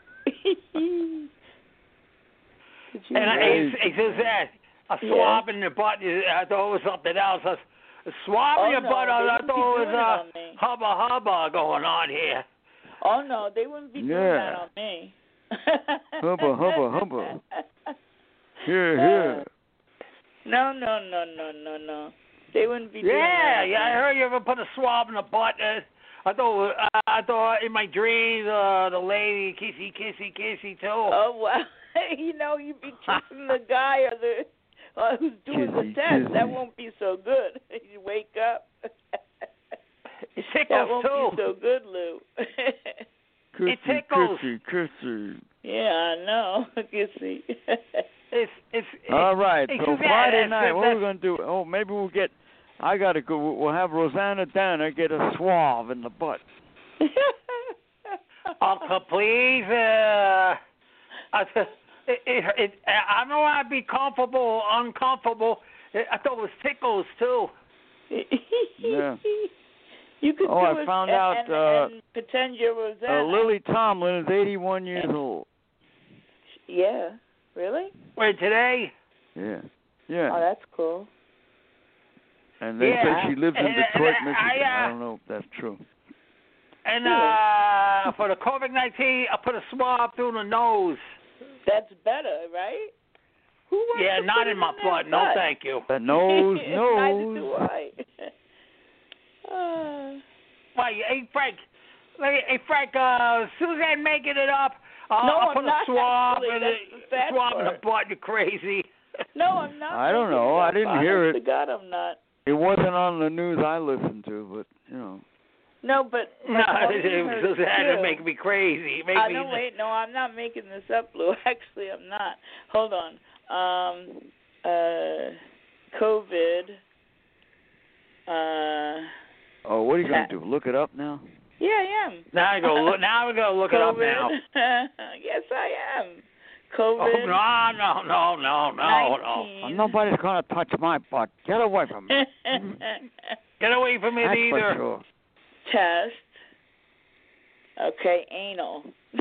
And I, he, he says that a
Yeah.
swab in the butt is, I thought it was something else. A, a swab
Oh,
in your
no,
butt,
they
I
wouldn't
thought
be
it
doing it
was
on me.
a hubba hubba going on here.
Oh, no, they wouldn't be doing
Yeah.
that on me.
Hubba, hubba, hubba. Here, here.
No, no, no, no, no, no. They wouldn't be doing that.
Yeah,
on
yeah. I
me.
heard you ever put a swab in the butt. Uh, I thought, uh, I thought in my dreams, uh, the lady kissy, kissy, kissy too.
Oh, well, you know, you be kissing the guy or the uh, who's doing
Kissy,
the test. That
kissy.
won't be so good. You wake up.
It
That
tickles
won't
too.
be so good, Lou.
Kissy,
tickles.
kissy, kissy.
Yeah, I know. Kissy.
It's it's.
All right,
it's
so
that-
Friday
that's-
night, what
that's-
are we going to do? Oh, maybe we'll get, I got to go, we'll have Rosanna Danner get a swab in the butt.
Uncle, please. Uh, I, it, it, it, I don't want to be comfortable or uncomfortable. I thought it was tickles too.
Yeah.
You could
Oh,
do
I
it
found
and,
out,
and,
uh,
and pretend you're Rosanna.
Uh, Lily Tomlin is eighty-one years old.
Yeah. Really?
Wait, today?
Yeah. Yeah.
Oh, that's cool.
And they
Yeah.
say she lives in
And, uh,
Detroit,
and, uh,
Michigan.
I, uh,
I don't know if that's true.
And uh, for the COVID nineteen, I put a swab through the nose.
That's better, right? Who wants
Yeah,
to
not
put
in my
it their
butt. No, thank you.
The nose,
Neither
nose.
do I. uh,
Wait, hey Frank. Hey, hey Frank. Uh, Suzanne making it up. Uh,
No,
I
I'm
put a
not,
swab
actually.
in
That's
the
the sad
swab in the
part.
butt. You crazy?
no, I'm not.
I don't
making
know.
it
I
up.
didn't hear
Honest
it.
to God, I'm not.
It wasn't on the news I listened to, but, you know.
No, but, but
No,
Maureen heard it
Suzanne
too.
make me crazy. Make
Uh,
me.
no, wait, no, I'm not making this up, Lou. Actually, I'm not. Hold on. Um, uh, COVID. Uh,
Oh, what are you going to do? Look it up now?
yeah, I am.
Now I go look. Now we go look it up now.
COVID. Yes, I am.
Oh
COVID.
no no no no no no!
Oh,
nineteen.
nobody's going to touch my butt. Get away from me.
Get away from it
That's for
either.
sure.
Test. Okay, anal.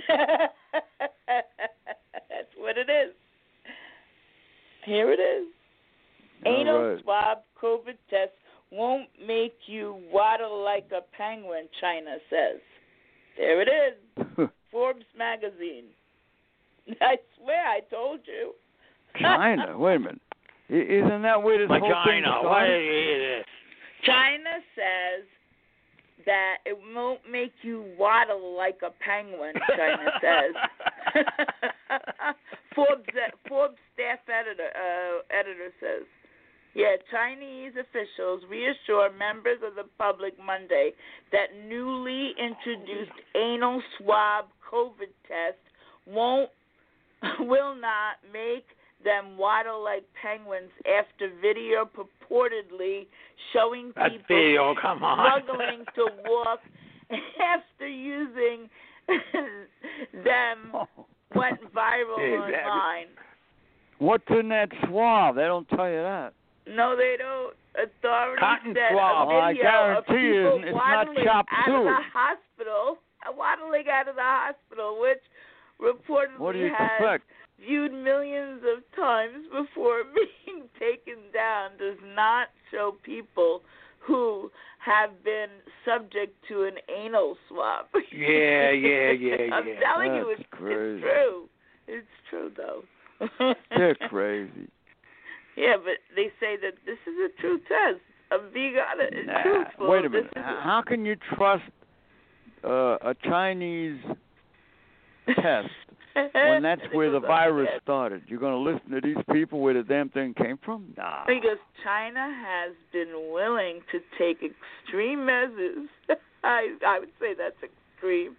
That's what it is. Here it is.
All
Anal
right.
swab COVID test won't make you waddle like a penguin, China says. There it is. Forbes magazine. I swear I told you.
China? Wait a minute. I- Isn't that where this whole thing
Vagina. Why
started?
do you hear this?
China says that it won't make you waddle like a penguin, China says. Forbes Forbes staff editor uh, editor says. Yeah, Chinese officials reassure members of the public Monday that newly introduced anal swab COVID test won't will not make them waddle like penguins after video purportedly showing
That
people
video, come on.
struggling to walk after using them went viral
Hey, that-
online.
What's in that swab? They don't tell you that.
No, they don't. Authorities
Cotton
said
swab.
a
Oh, I
video of
guarantee you
people
it's not
waddling
chop
out of
suey.
the hospital, uh, waddling out of the hospital, which reportedly
What do you
has
expect?
viewed millions of times before being taken down, does not show people who have been subject to an anal swab.
Yeah, yeah, yeah,
I'm
yeah.
telling you,
That's
it's,
crazy.
it's true. It's true, though.
They're crazy.
Yeah, but they say that this is a true test. I'm being honest. It's
Nah,
truthful.
wait a
This
minute.
is
H- How can you trust uh, a Chinese test when that's
And it
where the
goes
virus
up.
started. You're going to listen to these people where the damn thing came from? Nah.
Because China has been willing to take extreme measures. I I would say that's extreme.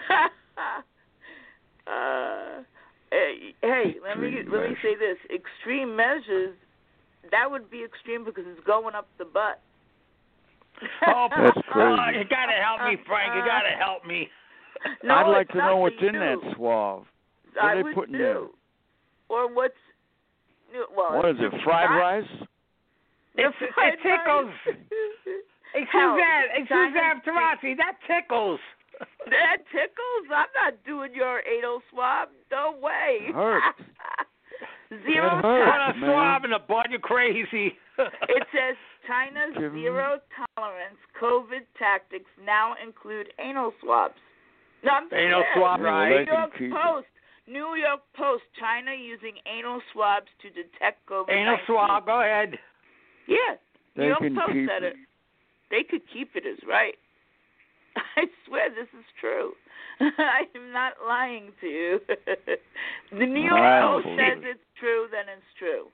uh, hey, hey, let me
Extreme
let me say this: extreme measures. That would be extreme because it's going up the butt.
Oh,
That's crazy.
oh, you gotta help me, Frank. You gotta help me.
No,
I'd like
it's
to
not
know
for
what's in
you.
that swab. What
I
are they
would
putting
too.
there?
Or what's well?
What is it, fried
not-
rice?
It's,
fried
it tickles.
rice.
Excuse
Hell,
that. Excuse
China's
that, Tarasi. That tickles.
That tickles. I'm not doing your anal swab. No way.
It hurts.
Zero
It hurts.
What a
tolerance.
man.
swab in the butt. You're crazy.
It says China's
Give me-
zero tolerance COVID tactics now include anal swabs. No, I'm
Anal
serious.
swab,
Yeah, well,
right?
they
New
can
York
keep it.
Post. New York Post. China using anal swabs to detect COVID nineteen.
Anal swab. Go ahead.
Yeah.
They
New York
can
Post
keep
said
it.
it. They could keep it as right. I swear this is true. I am not lying to you. The New York
I
Post
believe
says
it.
it's true, then it's true.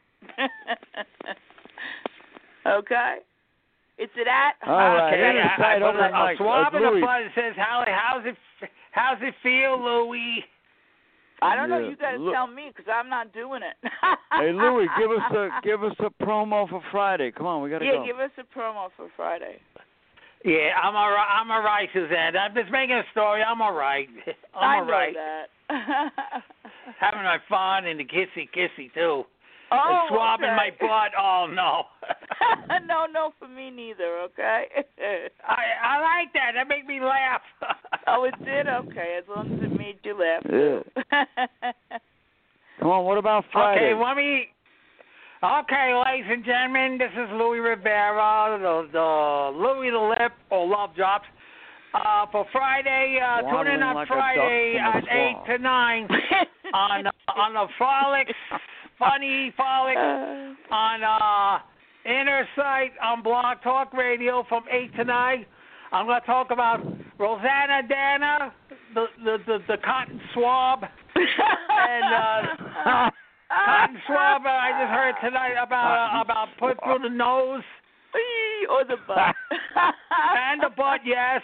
Okay? It's at at
All right.
Okay,
Inner
I, I
sight,
put
open
a, a
mic.
swab
Uh,
in the
Louis.
butt. It says, "How how's it how's it feel, Louis?"
I don't know.
Yeah.
You got to
Look-
tell me because I'm not doing it.
Hey, Louis, give us a give us a promo for Friday. Come on, we gotta
yeah,
go.
give us a promo for Friday.
Yeah, I'm all right. I'm all right, Suzanne. I'm just making a story. I'm all right. I'm
I
all
know
right.
that.
Having my fun and the kissy kissy too.
Oh,
and swabbing
okay.
my butt. Oh no.
no, no, for me neither. Okay.
I I like that. That made me laugh.
Oh, it did. Okay, as long as it made you laugh.
Yeah. Come on, what about Friday?
Okay, let me. Okay, ladies and gentlemen, this is Louis Rivera, the, the Louis the Lip or Love Drops. Uh, for Friday, uh, tune
Waddling
in on
like a
Friday
duck
at
from a
eight
swamp.
to nine on uh, on the Frolics, Funny Frolics, on uh, Inner Sight on Blog Talk Radio from eight to nine. I'm going to talk about Rosanna Dana, the the the, the cotton swab, and uh, cotton swab. Uh, I just heard tonight about uh, about put through the nose
or the butt.
and the butt. Yes,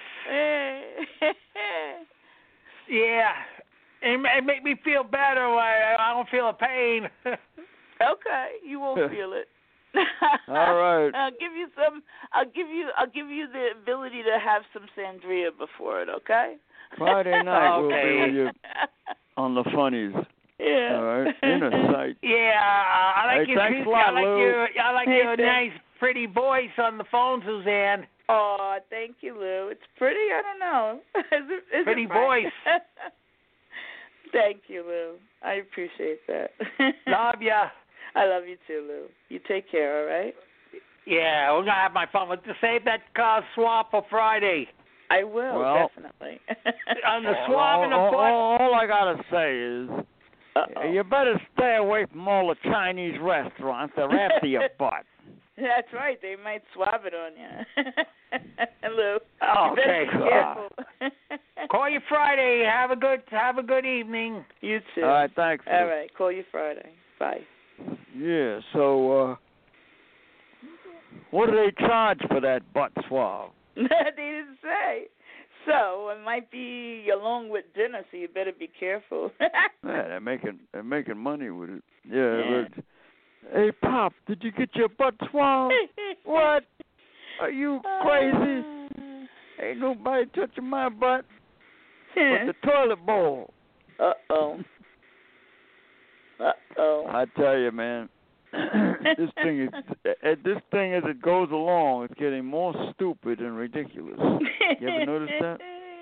yeah. It, it made me feel better. I, I don't feel a pain.
Okay, you won't feel it.
All right.
I'll give you some. I'll give you. I'll give you the ability to have some sangria before it. Okay.
Friday night we'll
Okay.
be with you on the funnies.
Yeah.
All right. Inner sight.
Yeah, uh, I like
Hey,
your
thanks a lot,
I like
Lou.
your I like
Hey,
your
thanks.
nice pretty voice on the phone, Suzanne.
Oh, thank you, Lou. It's pretty. I don't know. Is it, is
Pretty
it Frank?
voice.
Thank you, Lou. I appreciate that.
Love ya.
I love you too, Lou. You take care. All right.
Yeah, we're gonna have my fun. But to save that uh, swap for Friday.
I will
Well-
definitely.
On the swab in the
all,
butt.
all, all I gotta say is,
Uh-oh.
you better stay away from all the Chinese restaurants. They're after your butt.
That's right. They might swab it on you. Lou.
Oh,
You better
okay.
be careful.
Call you Friday. Have a good have a good evening.
You too.
All right, thanks.
All right. Call you Friday. Bye.
Yeah. So, uh, what do they charge for that butt swab?
They didn't say. So it might be along with dinner, so you better be careful.
Yeah, they're making they're making money with it. Yeah.
Yeah.
But, hey, Pop, did you get your butt swab? What? Are you crazy? Ain't nobody touching my butt but the toilet bowl.
Uh oh. Uh oh.
I tell you, man, this thing is uh, this thing as it goes along, it's getting more stupid and ridiculous. You ever notice that?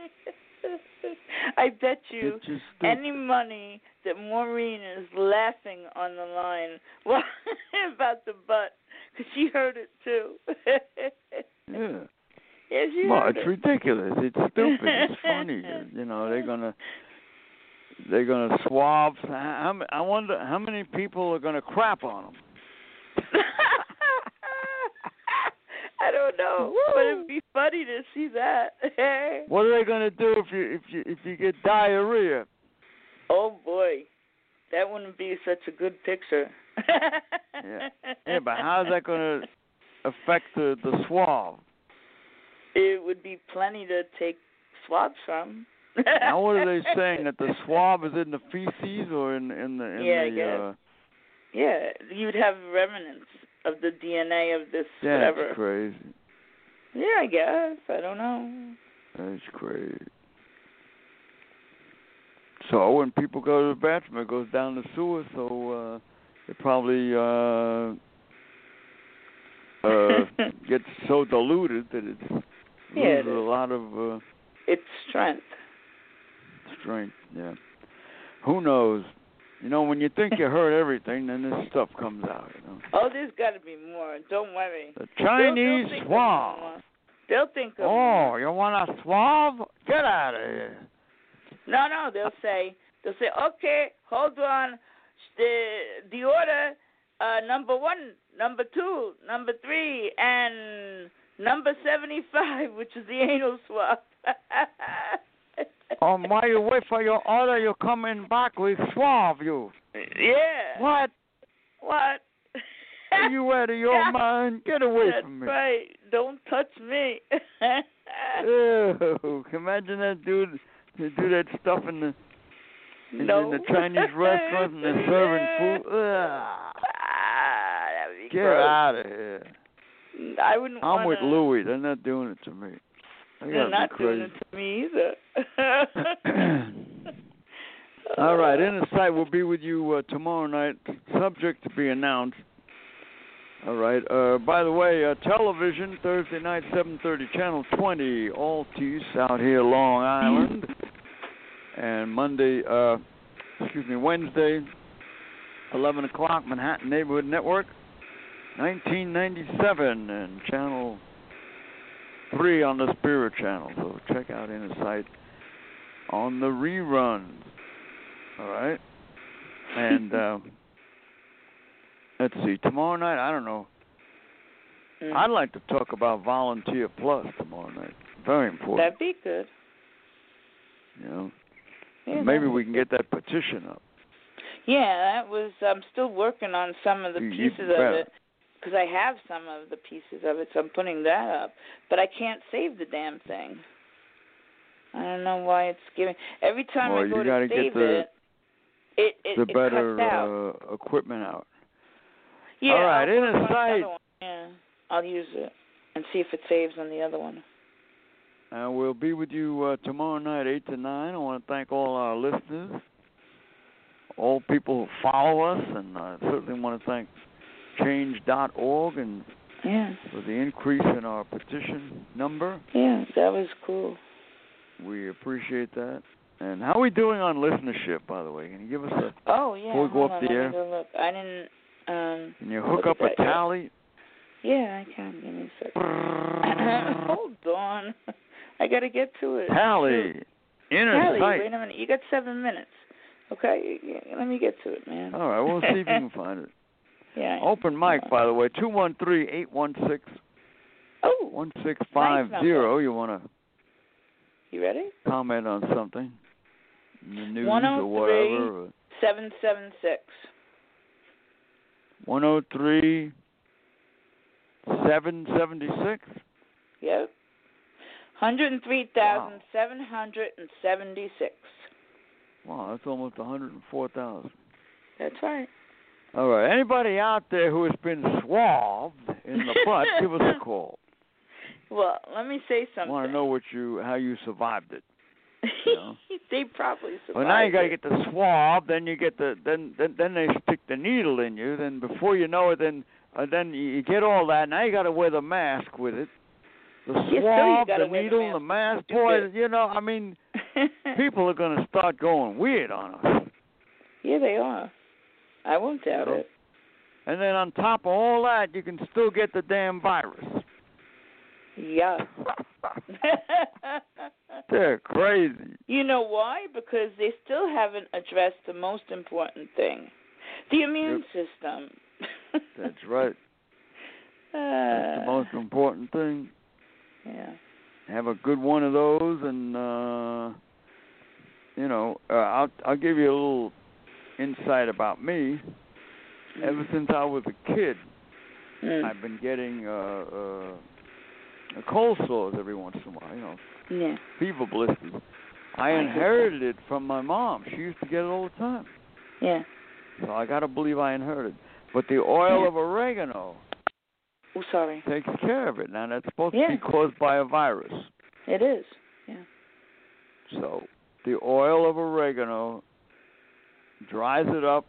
I bet you
It's just stupid.
any money that Maureen is laughing on the line well, about the butt, because she heard it too.
Yeah.
Yeah, she
Well,
heard
it's
it.
ridiculous. It's stupid. It's funny. You know, they're gonna they're gonna swab. How, m- I wonder how many people are gonna crap on them.
I don't know, but it'd be funny to see that.
What are they gonna do if you if you if you get diarrhea?
Oh boy, that wouldn't be such a good picture.
yeah. Yeah, but how's that going to affect the the swab?
It would be plenty to take swabs from.
Now, what are they saying, that the swab is in the feces or in in the in
yeah, I
the?
guess.
Uh...
Yeah, you'd have remnants of the D N A of this
That's
whatever.
crazy.
Yeah, I guess. I don't know.
That's crazy. So when people go to the bathroom, it goes down the sewer. So uh, it probably uh, uh, gets so diluted that it loses
Yeah, it
a lot of uh,
its strength.
strength. Yeah. Who knows? You know, when you think you heard everything, then this stuff comes out. You know.
Oh, there's got to be more. Don't worry.
The Chinese
they'll, they'll think
swab.
of more. They'll think of
Oh,
more.
you want a swab? Get out of here.
No, no, they'll say, they'll say, okay, hold on, the the order, uh, number one, number two, number three, and number seventy-five, which is the anal swab.
Um, while you wait for your order, you come in back, we swab you.
Yeah.
What?
What?
Are you out of your mind? Get away
That's
from me.
right. Don't touch me.
Ew, imagine that dude to do that stuff in the in,
no.
in the Chinese restaurant and they're serving food. Ugh.
Ah, that would be
Get
gross.
out of here.
I wouldn't
I'm
wanna...
with Louie. They're not doing it to me. They
They're
gotta
not
be crazy.
doing it to me either.
All right, Inner Sight will be with you uh, tomorrow night, subject to be announced. All right. Uh, by the way, uh, television, Thursday night, seven thirty, Channel twenty, Altice out here, Long Island. And Monday, uh, excuse me, Wednesday, eleven o'clock, Manhattan Neighborhood Network, nineteen ninety-seven, and Channel three on the Spirit Channel. So check out Inner Sight on the reruns. All right. And uh, let's see, tomorrow night, I don't know.
Mm.
I'd like to talk about Volunteer Plus tomorrow night. Very important.
That'd be good.
You know,
Yeah,
maybe
that'd
we
be
can
good.
get that petition up.
Yeah, that was. I'm still working on some of the
You- you
pieces of
better.
it because I have some of the pieces of it, so I'm putting that up. But I can't save the damn thing. I don't know why it's giving. Every time
Well,
I go
you
to
gotta
save
get the,
it, it it,
the
it
better
cuts out.
uh, equipment out.
Yeah,
all right,
I'll
Inner
work on
Sight.
another one. Yeah, I'll use it and see if it saves on the other one.
Uh, we'll be with you uh, tomorrow night, eight to nine. I want to thank all our listeners, all people who follow us, and I certainly want to thank change dot org and
Yeah.
for the increase in our petition number.
Yeah, that was cool.
We appreciate that. And how are we doing on listenership, by the way? Can you give us a,
Oh yeah.
before we go
hold
up
on,
the
let
air?
me go look. I didn't. Um.
can you hook
look
up
at
a
that yet.
tally?
Yeah, I can. Give me a second. Hold on. I gotta get to it.
Tally. Inner
Tally,
Sight.
wait a minute. You got seven minutes. Okay, yeah, let me get to it, man.
All right, we'll see if you can find it.
Yeah.
Open mic, by the way, two one three, eight one six,
Oh,
one six five zero. You want to
you ready?
comment on something in the news
one
or
oh
whatever?
three, seven seven six.
one oh three, seven seventy-six?
Yep. one hundred three thousand seven hundred seventy-six.
Wow, that's almost one hundred four thousand.
That's right.
All right, anybody out there who has been swabbed in the butt, give us a call.
Well, let me say something.
I want to know what you, how you survived it. You know?
They probably survived.
Well, now you got to
it.
get the swab, then you get the, then then, then they stick the needle in you. Then before you know it, then uh, then you get all that. Now you got to wear the mask with it. The
Yeah, still you
swab,
gotta
the
wear the
needle,
mask.
the mask.
Stupid.
Boy, you know, I mean, people are going to start going weird on us.
Yeah, they are. I won't doubt
You know?
it.
And then on top of all that, you can still get the damn virus.
Yeah.
They're crazy.
You know why? Because they still haven't addressed the most important thing, the immune
Yep.
system.
That's right. That's the most important thing.
Yeah.
Have a good one of those, and uh, you know, uh, I'll I'll give you a little insight about me.
Mm.
Ever since I was a kid,
Mm.
I've been getting uh, uh, cold sores every once in a while. You know,
Yeah.
fever blisters. I
I get
inherited it from my mom. She used to get it all the time.
Yeah.
So I got to believe I inherited. But the oil
Yeah.
of oregano
Oh, sorry.
takes care of it. Now that's supposed
Yeah.
to be caused by a virus.
It is. Yeah.
So the oil of oregano dries it up,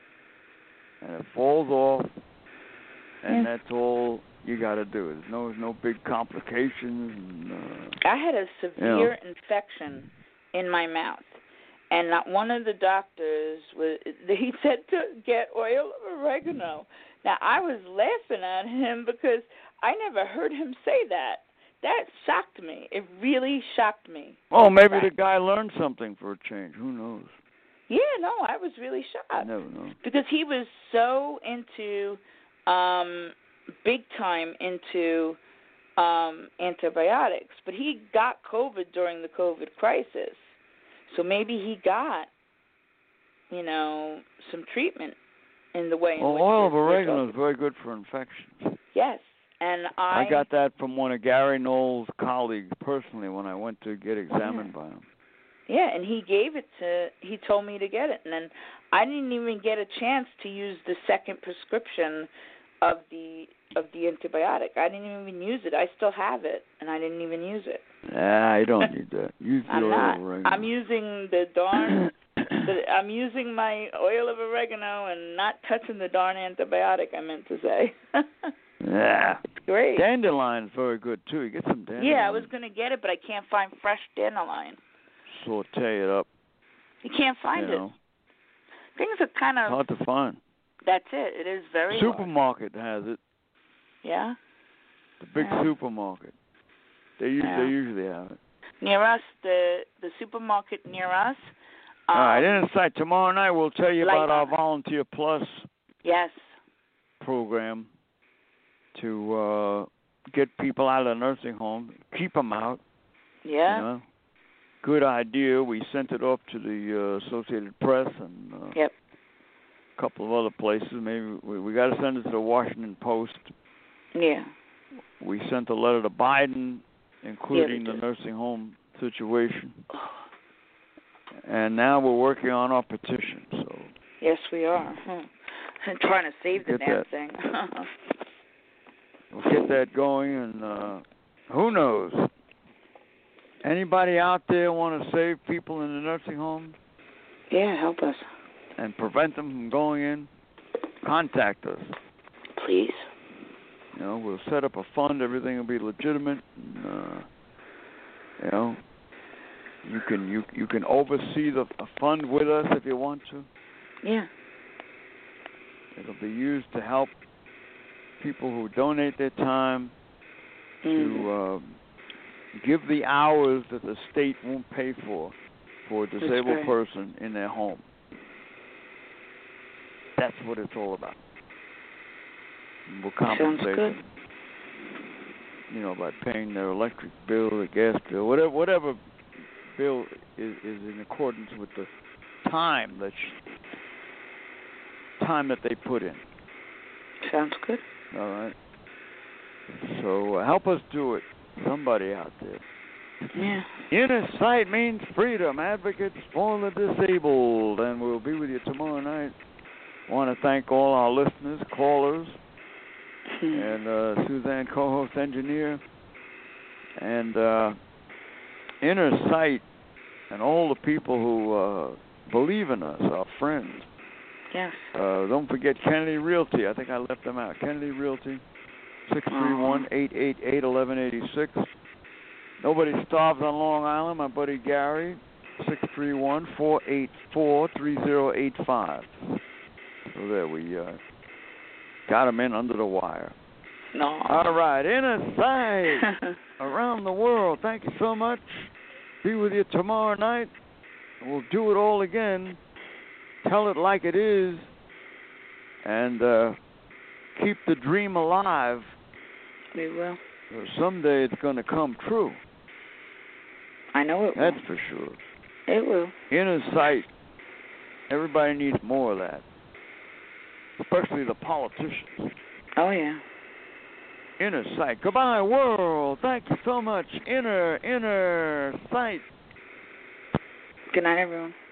and it falls off, and
Yeah.
that's all you got to do. There's no no big complications. And, uh,
I had a severe infection in my mouth, and not one of the doctors was. He said to get oil of oregano. Now I was laughing at him because I never heard him say that. That shocked me. It really shocked me.
oh, maybe
Right.
the guy learned something for a change. Who knows?
Yeah, no, I was really
I
shocked
never know.
because he was so into, um, big time into um, antibiotics. But he got COVID during the COVID crisis, so maybe he got, you know, some treatment in the way. In
Well,
which
oil of
we're- we're
oregano is
talking.
very good for infections.
Yes, and I.
I got that from one of Gary Knowles' colleagues personally when I went to get examined
Yeah.
by him.
Yeah, and he gave it to. He told me to get it, and then I didn't even get a chance to use the second prescription of the of the antibiotic. I didn't even use it. I still have it, and I didn't even use it.
Nah, you don't need that. Use the
I'm
oil
not.
of oregano.
I'm using the darn. the, I'm using my oil of oregano and not touching the darn antibiotic. I meant to say.
Yeah.
It's great.
Dandelion is very good too. You get some dandelion.
Yeah, I was gonna get it, but I can't find fresh dandelion.
Saute it up.
You can't find
you
it.
know.
Things are kind
It's
of.
hard to find.
That's it. It is very hard.
Supermarket has it.
Yeah.
The big
Yeah.
supermarket. They usually
Yeah.
they usually have it.
Near us, the the supermarket near us. Um,
All right, Insight. Tomorrow night we'll tell you about our
Light-
Volunteer Plus
Yes.
program to uh, get people out of the nursing home, keep them out.
Yeah.
You know? Good idea. We sent it off to the uh, Associated Press and uh,
Yep.
a couple of other places. Maybe we, we got to send it to the Washington Post.
Yeah.
We sent a letter to Biden, including
Yeah,
the
we did.
nursing home situation. And now we're working on our petition. So
Yes, we are. Hmm. I'm trying to save the
Get
damn
that.
thing.
we'll get that going. And uh, who knows? Anybody out there want to save people in the nursing home
Yeah, help us,
and prevent them from going in? Contact us.
please.
You know, we'll set up a fund. Everything will be legitimate. And, uh, you know, you can you you can oversee the a fund with us if you want to.
Yeah.
It'll be used to help people who donate their time
Mhm.
to uh, give the hours that the state won't pay for for a disabled
right.
person in their home. That's what it's all about. And we'll
Sounds
compensate
good.
them, you know, by paying their electric bill, their gas bill, whatever whatever bill is, is in accordance with the time that sh- time that they put in.
Sounds good.
All right. So uh, help us do it. Somebody out there.
Yeah.
Inner Sight means freedom. Advocates for the disabled, and we'll be with you tomorrow night. I want to thank all our listeners, callers,
Hmm.
and uh, Suzanne, co-host engineer, and uh, Inner Sight, and all the people who uh, believe in us, our friends.
Yes.
Uh, don't forget Kennedy Realty. I think I left them out. Kennedy Realty, six three one, eight eight eight, one one eight six. Nobody starves on Long Island. My buddy Gary, six three one, four eight four, three zero eight five. So there, we uh, got him in under the wire.
No.
All right, Inner Sight around the world. Thank you so much. Be with you tomorrow night. We'll do it all again. Tell it like it is. And uh, keep the dream alive.
We will.
Someday it's going to come true.
I know it will.
That's for sure.
It will.
Inner sight. Everybody needs more of that, especially the politicians.
Oh, yeah.
Inner sight. Goodbye, world. Thank you so much. Inner, inner sight.
Good night, everyone.